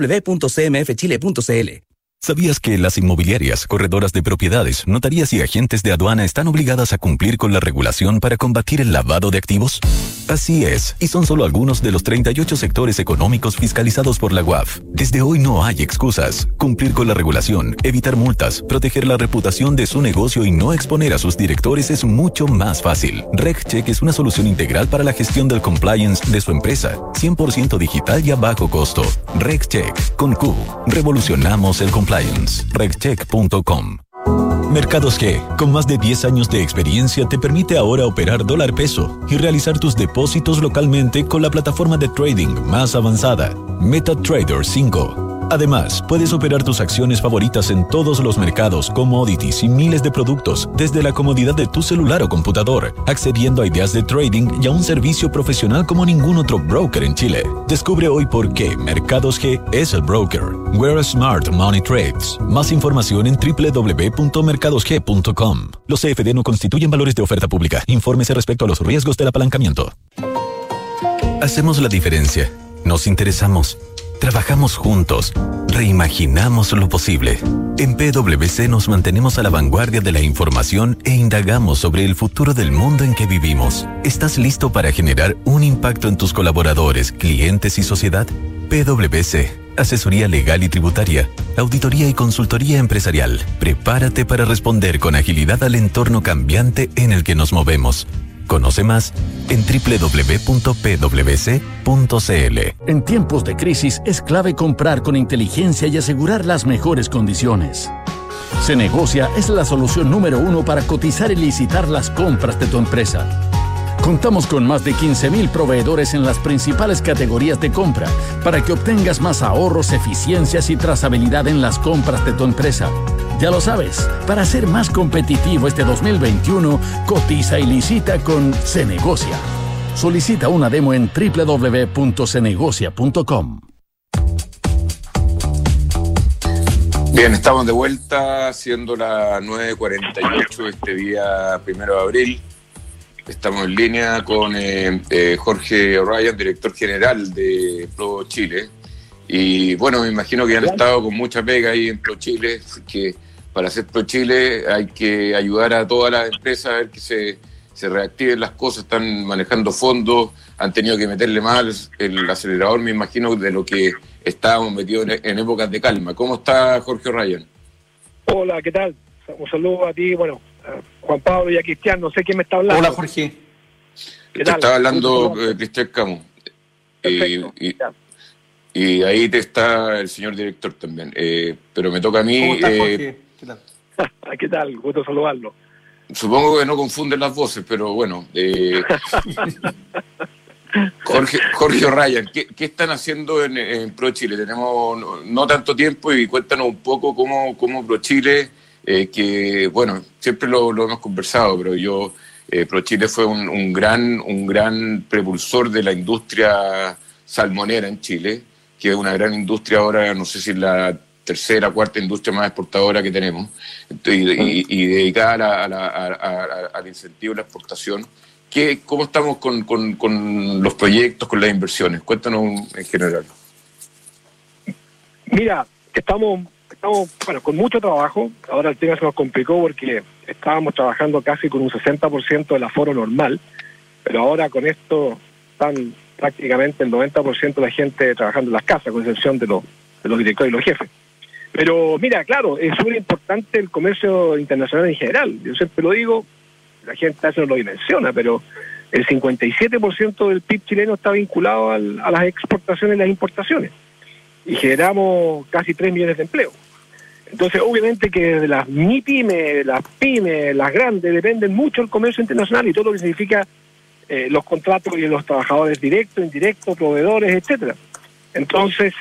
www.cmfchile.cl. ¿Sabías que las inmobiliarias, corredoras de propiedades, notarías y agentes de aduana están obligadas a cumplir con la regulación para combatir el lavado de activos? Así es, y son solo algunos de los 38 sectores económicos fiscalizados por la UAF. Desde hoy no hay excusas. Cumplir con la regulación, evitar multas, proteger la reputación de su negocio y no exponer a sus directores es mucho más fácil. RegCheck es una solución integral para la gestión del compliance de su empresa, 100% digital y a bajo costo. RegCheck, con Q. Revolucionamos el compliance. RegCheck.com. Mercados G, con más de 10 años de experiencia, te permite ahora operar dólar peso y realizar tus depósitos localmente con la plataforma de trading más avanzada, MetaTrader 5. Además, puedes operar tus acciones favoritas en todos los mercados, commodities y miles de productos desde la comodidad de tu celular o computador, accediendo a ideas de trading y a un servicio profesional como ningún otro broker en Chile. Descubre hoy por qué Mercados G es el broker. Where Smart Money Trades. Más información en www.mercadosg.com. Los CFD no constituyen valores de oferta pública. Infórmese respecto a los riesgos del apalancamiento. Hacemos la diferencia. Nos interesamos. Trabajamos juntos, reimaginamos lo posible. En PwC nos mantenemos a la vanguardia de la información e indagamos sobre el futuro del mundo en que vivimos. ¿Estás listo para generar un impacto en tus colaboradores, clientes y sociedad? PwC, asesoría legal y tributaria, auditoría y consultoría empresarial. Prepárate para responder con agilidad al entorno cambiante en el que nos movemos. Conoce más en www.pwc.cl. En tiempos de crisis es clave comprar con inteligencia y asegurar las mejores condiciones. Cenegocia es la solución número 1 para cotizar y licitar las compras de tu empresa. Contamos con más de 15,000 proveedores en las principales categorías de compra para que obtengas más ahorros, eficiencias y trazabilidad en las compras de tu empresa. Ya lo sabes, para ser más competitivo este 2021, cotiza y licita con Cenegocia. Solicita una demo en www.cenegocia.com. Bien, estamos de vuelta, siendo las 9:48 este día 1 de abril. Estamos en línea con Jorge O'Ryan, director general de Pro Chile. Y bueno, me imagino que han estado con mucha pega ahí en Pro Chile, que para hacer Pro Chile hay que ayudar a todas las empresas a ver que se reactiven las cosas, están manejando fondos, han tenido que meterle más el acelerador, me imagino, de lo que estábamos metidos en épocas de calma. ¿Cómo está Jorge O'Ryan? Hola, ¿qué tal? Un saludo a ti, bueno, a Juan Pablo y a Cristian, no sé quién me está hablando. Hola, Jorge. Te estaba hablando Cristian Camus. Y ahí te está el señor director también. Pero me toca a mí... ¿Cómo estás, Jorge? ¿Qué tal? ¿Qué tal? Gusto saludarlo. Supongo que no confunden las voces, pero bueno. Jorge O'Ryan, ¿qué están haciendo en Pro Chile? Tenemos no tanto tiempo y cuéntanos un poco cómo Pro Chile, que bueno, siempre lo hemos conversado, pero Pro Chile fue un gran propulsor de la industria salmonera en Chile, que es una gran industria ahora, no sé si es la tercera, cuarta industria más exportadora que tenemos, y dedicada al incentivo de la exportación. ¿Cómo estamos con los proyectos, con las inversiones? Cuéntanos en general. Mira, estamos bueno, con mucho trabajo. Ahora el tema se nos complicó porque estábamos trabajando casi con un 60% del aforo normal, pero ahora con esto están prácticamente el 90% de la gente trabajando en las casas, con excepción de los directores y los jefes. Pero mira, claro, es súper importante el comercio internacional en general. Yo siempre lo digo, la gente a veces no lo dimensiona, pero el 57% del PIB chileno está vinculado a las exportaciones y las importaciones. Y generamos casi 3 millones de empleos. Entonces, obviamente que de las MIPYME, las pymes, las grandes, dependen mucho del comercio internacional y todo lo que significa los contratos y los trabajadores directos, indirectos, proveedores, etcétera. Entonces,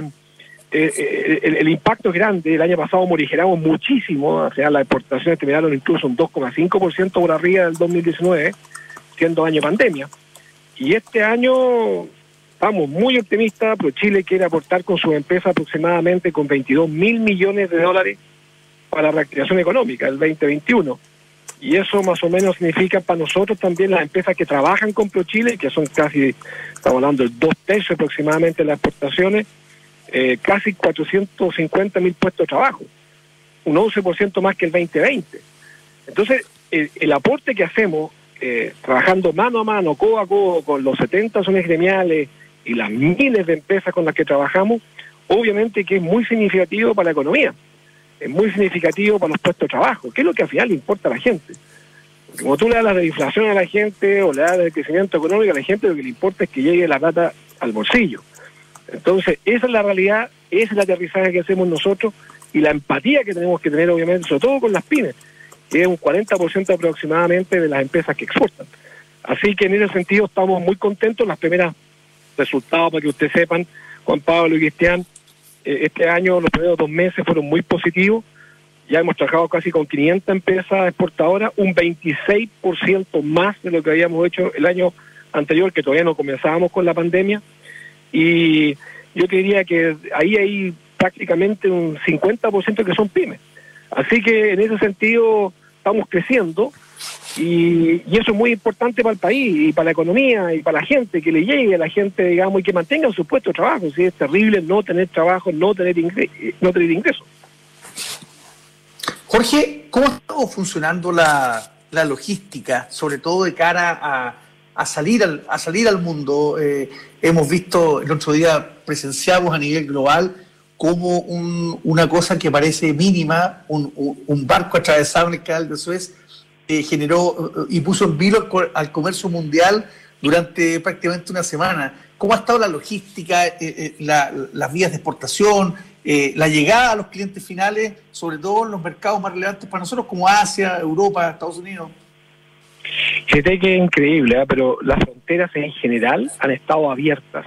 el impacto es grande. El año pasado morigeramos muchísimo, o sea, las exportaciones terminaron incluso un 2,5% por arriba del 2019, siendo año pandemia. Y este año estamos muy optimistas, pero Chile quiere aportar con sus empresas aproximadamente con 22.000 millones de dólares para la reactivación económica el 2021. Y eso más o menos significa para nosotros también las empresas que trabajan con ProChile, que son casi, estamos hablando de 2/3 aproximadamente de las exportaciones, casi 450.000 puestos de trabajo, un 11% más que el 2020. Entonces, el aporte que hacemos, trabajando mano a mano, codo a codo, con los 70 asociaciones gremiales y las miles de empresas con las que trabajamos, obviamente que es muy significativo para la economía, es muy significativo para los puestos de trabajo, que es lo que al final le importa a la gente. Porque como tú le das la inflación a la gente o le das el crecimiento económico a la gente, lo que le importa es que llegue la plata al bolsillo. Entonces, esa es la realidad, ese es el aterrizaje que hacemos nosotros y la empatía que tenemos que tener, obviamente, sobre todo con las pymes, que es un 40% aproximadamente de las empresas que exportan. Así que en ese sentido estamos muy contentos. Las primeras resultados, para que ustedes sepan, Juan Pablo y Cristian, este año los primeros 2 meses fueron muy positivos. Ya hemos trabajado casi con 500 empresas exportadoras, un 26% más de lo que habíamos hecho el año anterior, que todavía no comenzábamos con la pandemia. Y yo te diría que ahí hay prácticamente un 50% que son pymes. Así que en ese sentido estamos creciendo y eso es muy importante para el país y para la economía y para la gente, que le llegue a la gente, digamos, y que mantengan su puesto de trabajo. Si es terrible no tener trabajo, no tener ingresos. Jorge, ¿cómo ha estado funcionando la logística, sobre todo de cara a salir al mundo? Hemos visto, el otro día presenciamos a nivel global como una cosa que parece mínima, un barco atravesado en el canal de Suez, generó y puso en vilo al comercio mundial durante prácticamente una semana. ¿Cómo ha estado la logística, las vías de exportación, la llegada a los clientes finales, sobre todo en los mercados más relevantes para nosotros, como Asia, Europa, Estados Unidos? Fíjate que es increíble, pero las fronteras en general han estado abiertas.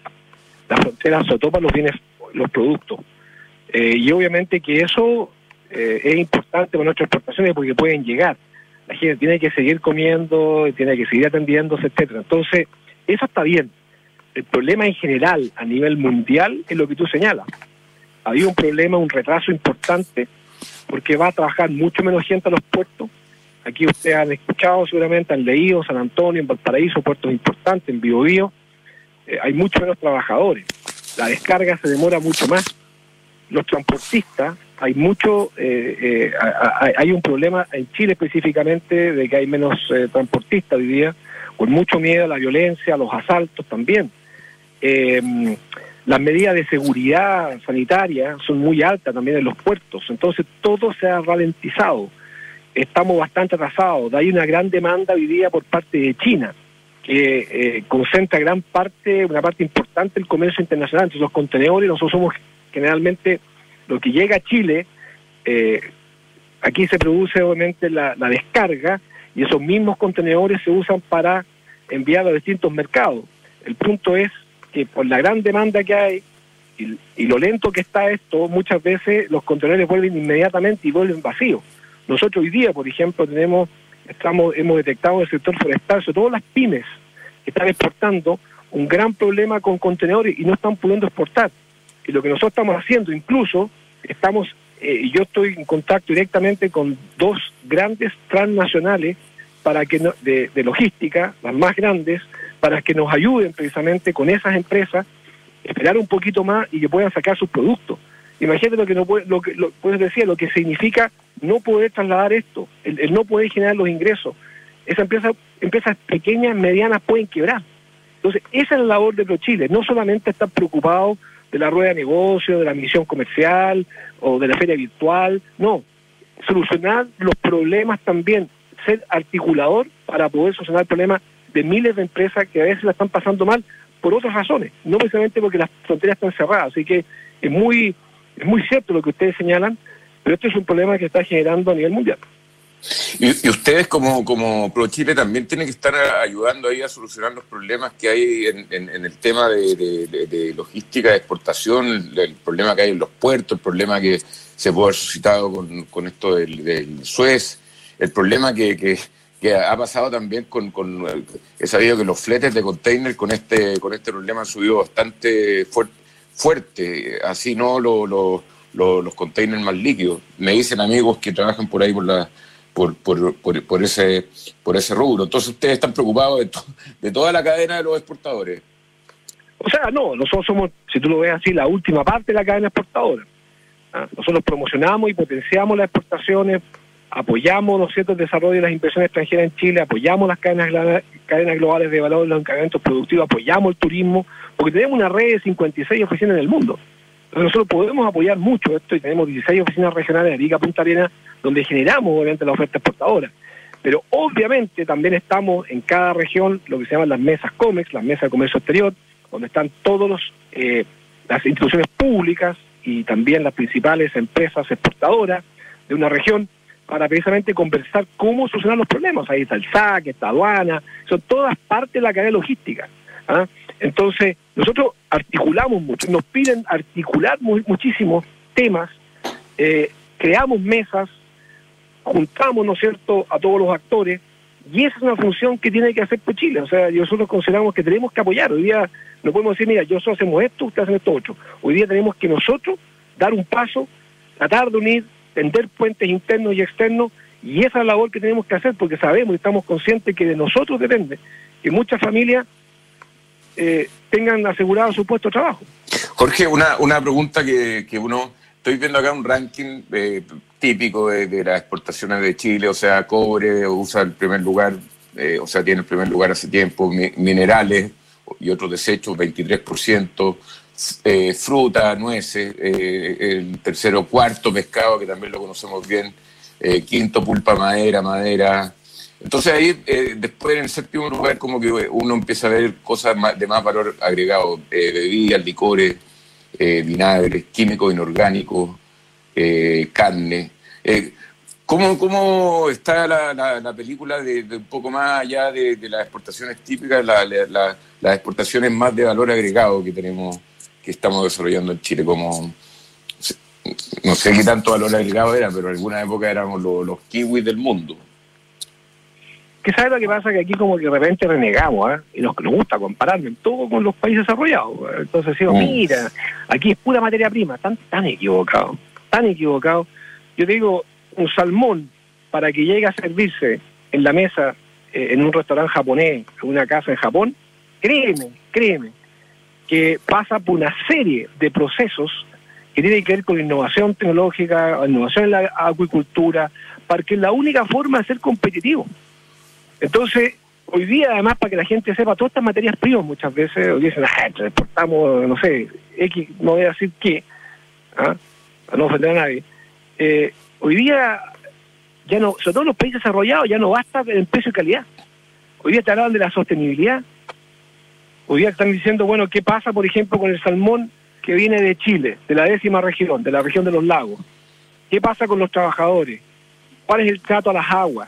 Las fronteras, sobre todo para los bienes, los productos. Y obviamente que eso es importante para nuestras exportaciones porque pueden llegar. La gente tiene que seguir comiendo, tiene que seguir atendiéndose, etcétera. Entonces, eso está bien. El problema en general, a nivel mundial, es lo que tú señalas. Había un problema, un retraso importante, porque va a trabajar mucho menos gente a los puertos. Aquí ustedes han escuchado, seguramente han leído, San Antonio, en Valparaíso, puertos importantes, en Biobío, hay mucho menos trabajadores. La descarga se demora mucho más. Los transportistas, hay hay un problema en Chile específicamente de que hay menos transportistas hoy día, con mucho miedo a la violencia, a los asaltos también. Las medidas de seguridad sanitaria son muy altas también en los puertos, entonces todo se ha ralentizado. Estamos bastante atrasados. Hay una gran demanda hoy día por parte de China, que concentra una parte importante del comercio internacional. Entonces los contenedores, nosotros somos generalmente lo que llega a Chile, aquí se produce obviamente la descarga, y esos mismos contenedores se usan para enviar a distintos mercados. El punto es que por la gran demanda que hay y lo lento que está esto, muchas veces los contenedores vuelven inmediatamente y vuelven vacíos. Nosotros hoy día, por ejemplo, hemos detectado en el sector forestal, sobre todo las pymes que están exportando, un gran problema con contenedores y no están pudiendo exportar. Y lo que nosotros estamos haciendo, incluso, yo estoy en contacto directamente con 2 grandes transnacionales para que de logística, las más grandes, para que nos ayuden precisamente con esas empresas, esperar un poquito más y que puedan sacar sus productos. Imagínate lo que significa no poder trasladar esto, el no poder generar los ingresos. Esas empresas pequeñas, medianas pueden quebrar. Entonces, esa es la labor de ProChile, no solamente estar preocupados de la rueda de negocio, de la misión comercial o de la feria virtual, no, solucionar los problemas también, ser articulador para poder solucionar problemas de miles de empresas que a veces la están pasando mal por otras razones, no precisamente porque las fronteras están cerradas. Así que es muy cierto lo que ustedes señalan, pero este es un problema que está generando a nivel mundial. Y ustedes como ProChile también tienen que estar ayudando ahí a solucionar los problemas que hay en el tema de logística, de exportación, el problema que hay en los puertos, el problema que se puede haber suscitado con esto del Suez, el problema que ha pasado también he sabido que los fletes de container con este problema han subido bastante fuerte, así no los containers más líquidos. Me dicen amigos que trabajan por ahí por ese rubro. Entonces ustedes están preocupados de toda la cadena de los exportadores. O sea, no, nosotros somos, si tú lo ves así, la última parte de la cadena exportadora. Nosotros promocionamos y potenciamos las exportaciones, apoyamos, ¿no es cierto?, el desarrollo de las inversiones extranjeras en Chile, apoyamos las cadenas globales de valor, los encargamentos productivos, apoyamos el turismo, porque tenemos una red de 56 oficinas en el mundo. Entonces nosotros podemos apoyar mucho esto y tenemos 16 oficinas regionales de Arica, Punta Arenas, donde generamos obviamente la oferta exportadora. Pero obviamente también estamos en cada región lo que se llaman las mesas COMEX, las mesas de comercio exterior, donde están todas las instituciones públicas y también las principales empresas exportadoras de una región, para precisamente conversar cómo solucionar los problemas. Ahí está el SAC, está aduana, son todas partes de la cadena logística. Entonces, nosotros articulamos mucho, nos piden articular muchísimos temas, creamos mesas, juntamos, ¿no es cierto?, a todos los actores, y esa es una función que tiene que hacer ProChile. O sea, nosotros consideramos que tenemos que apoyar. Hoy día no podemos decir, mira, nosotros hacemos esto, ustedes hacen esto otro. Hoy día tenemos que nosotros dar un paso, tratar de unir, tender puentes internos y externos, y esa es la labor que tenemos que hacer, porque sabemos y estamos conscientes que de nosotros depende que muchas familias tengan asegurado su puesto de trabajo. Jorge, una pregunta que estoy viendo acá un ranking típico de las exportaciones de Chile, o sea, cobre usa el primer lugar, tiene el primer lugar hace tiempo, minerales y otros desechos, 23%, fruta, nueces, el tercero, cuarto, pescado, que también lo conocemos bien, quinto, pulpa, madera. Entonces ahí, después en el séptimo lugar, como que uno empieza a ver cosas de más valor agregado, bebidas, licores, vinagres, químicos inorgánicos, carne. ¿Cómo está la película de un poco más allá de las exportaciones típicas, las exportaciones más de valor agregado que estamos desarrollando en Chile? no sé qué tanto valor agregado era, pero en alguna época éramos los kiwis del mundo. ¿Qué sabe lo que pasa? Que aquí como que de repente renegamos, y nos gusta compararnos en todo con los países desarrollados. Entonces decimos, mira, aquí es pura materia prima. Tan equivocado, tan equivocado. Yo te digo, un salmón, para que llegue a servirse en la mesa en un restaurante japonés, en una casa en Japón, créeme, que pasa por una serie de procesos que tienen que ver con innovación tecnológica, innovación en la acuicultura, porque es la única forma de ser competitivo. Entonces, hoy día, además, para que la gente sepa, todas estas materias primas muchas veces, hoy dicen, transportamos, no sé, X, no voy a decir qué, para no ofender a nadie. Hoy día, ya no, sobre todo en los países desarrollados, ya no basta el precio y calidad. Hoy día te hablan de la sostenibilidad. Hoy día están diciendo, bueno, ¿qué pasa, por ejemplo, con el salmón que viene de Chile, de la 10ª región, de la región de los lagos? ¿Qué pasa con los trabajadores? ¿Cuál es el trato a las aguas?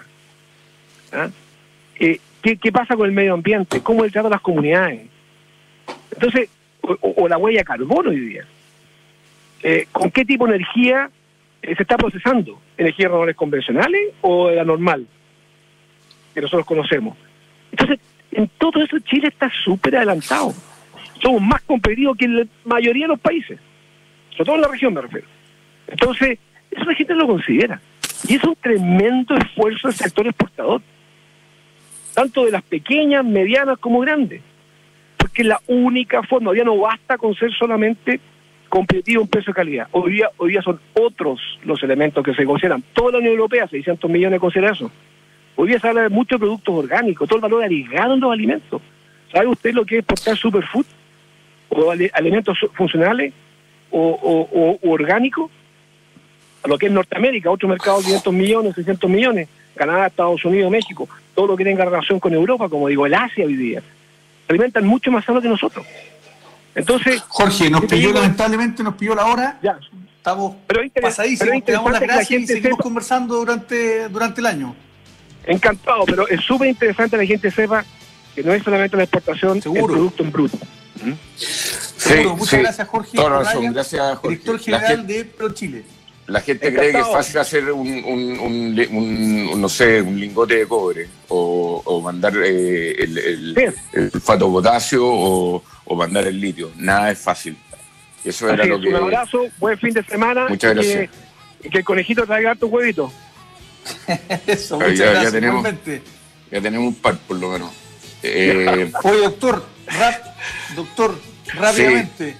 ¿Qué pasa con el medio ambiente? ¿Cómo es el trato a las comunidades? Entonces, o la huella de carbono hoy día. ¿Con qué tipo de energía se está procesando? ¿Energías renovables convencionales o la normal que nosotros conocemos? Entonces, en todo eso Chile está súper adelantado. Somos más competitivos que la mayoría de los países, sobre todo en la región me refiero. Entonces, eso la gente lo considera. Y es un tremendo esfuerzo del sector exportador, tanto de las pequeñas, medianas como grandes. Porque es la única forma. Hoy día no basta con ser solamente competitivo en precio y calidad. Hoy día son otros los elementos que se consideran. Toda la Unión Europea, 600 millones considera eso. Hoy día se habla de muchos productos orgánicos, todo el valor agregado en los alimentos. ¿Sabe usted lo que es exportar superfood? ¿O alimentos funcionales? ¿O orgánicos? A lo que es Norteamérica, otro mercado de 500 millones, 600 millones. Canadá, Estados Unidos, México, todo lo que tenga relación con Europa, como digo, el Asia hoy día, se alimentan mucho más sano que nosotros. Entonces, Jorge, lamentablemente nos pilló la hora. Ya. Estamos pasadísimos. Te damos las gracias y seguimos conversando durante el año. Encantado, pero es súper interesante que la gente sepa que no es solamente la exportación, es producto en bruto. Seguro. Muchas gracias, Jorge. Toda razón. Gracias, Jorge. Director general de ProChile. La gente cree que es fácil hacer un lingote de cobre o mandar el sulfato de potasio o mandar el litio. Nada es fácil. Eso era lo que... Un abrazo, buen fin de semana. Muchas gracias. Y que el conejito traiga hartos huevitos. Eso, muchas gracias. Ya tenemos un par, por lo menos. Oye, doctor, rápidamente.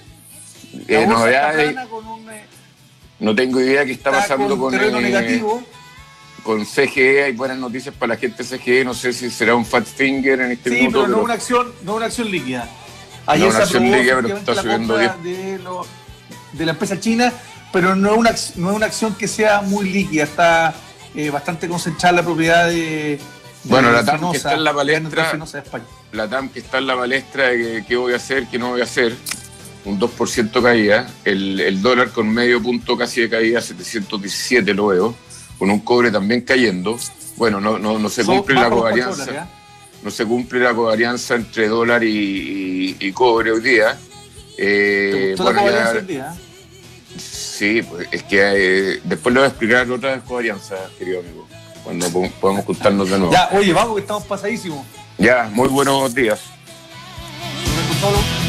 No tengo idea qué está pasando con negativo. Con CGE. Hay buenas noticias para la gente de CGE. No sé si será un fat finger en este minuto. Pero no una acción líquida. Ayer se aprobó pero está subiendo bien. De la empresa china, pero no es una acción que sea muy líquida. Está bastante concentrada la propiedad de bueno, la TAM que está en la palestra. La TAM que está en la palestra de qué voy a hacer, qué no voy a hacer. Un 2% caída, el dólar con medio punto casi de caída, 717 lo veo, con un cobre también cayendo. Bueno, no se cumple la covarianza. No se cumple la covarianza entre dólar y cobre hoy día. Hoy día? Sí, pues es que después le voy a explicar otras covarianzas, querido amigo, cuando podamos juntarnos de nuevo. Ya, oye, vamos que estamos pasadísimos. Ya, muy buenos días.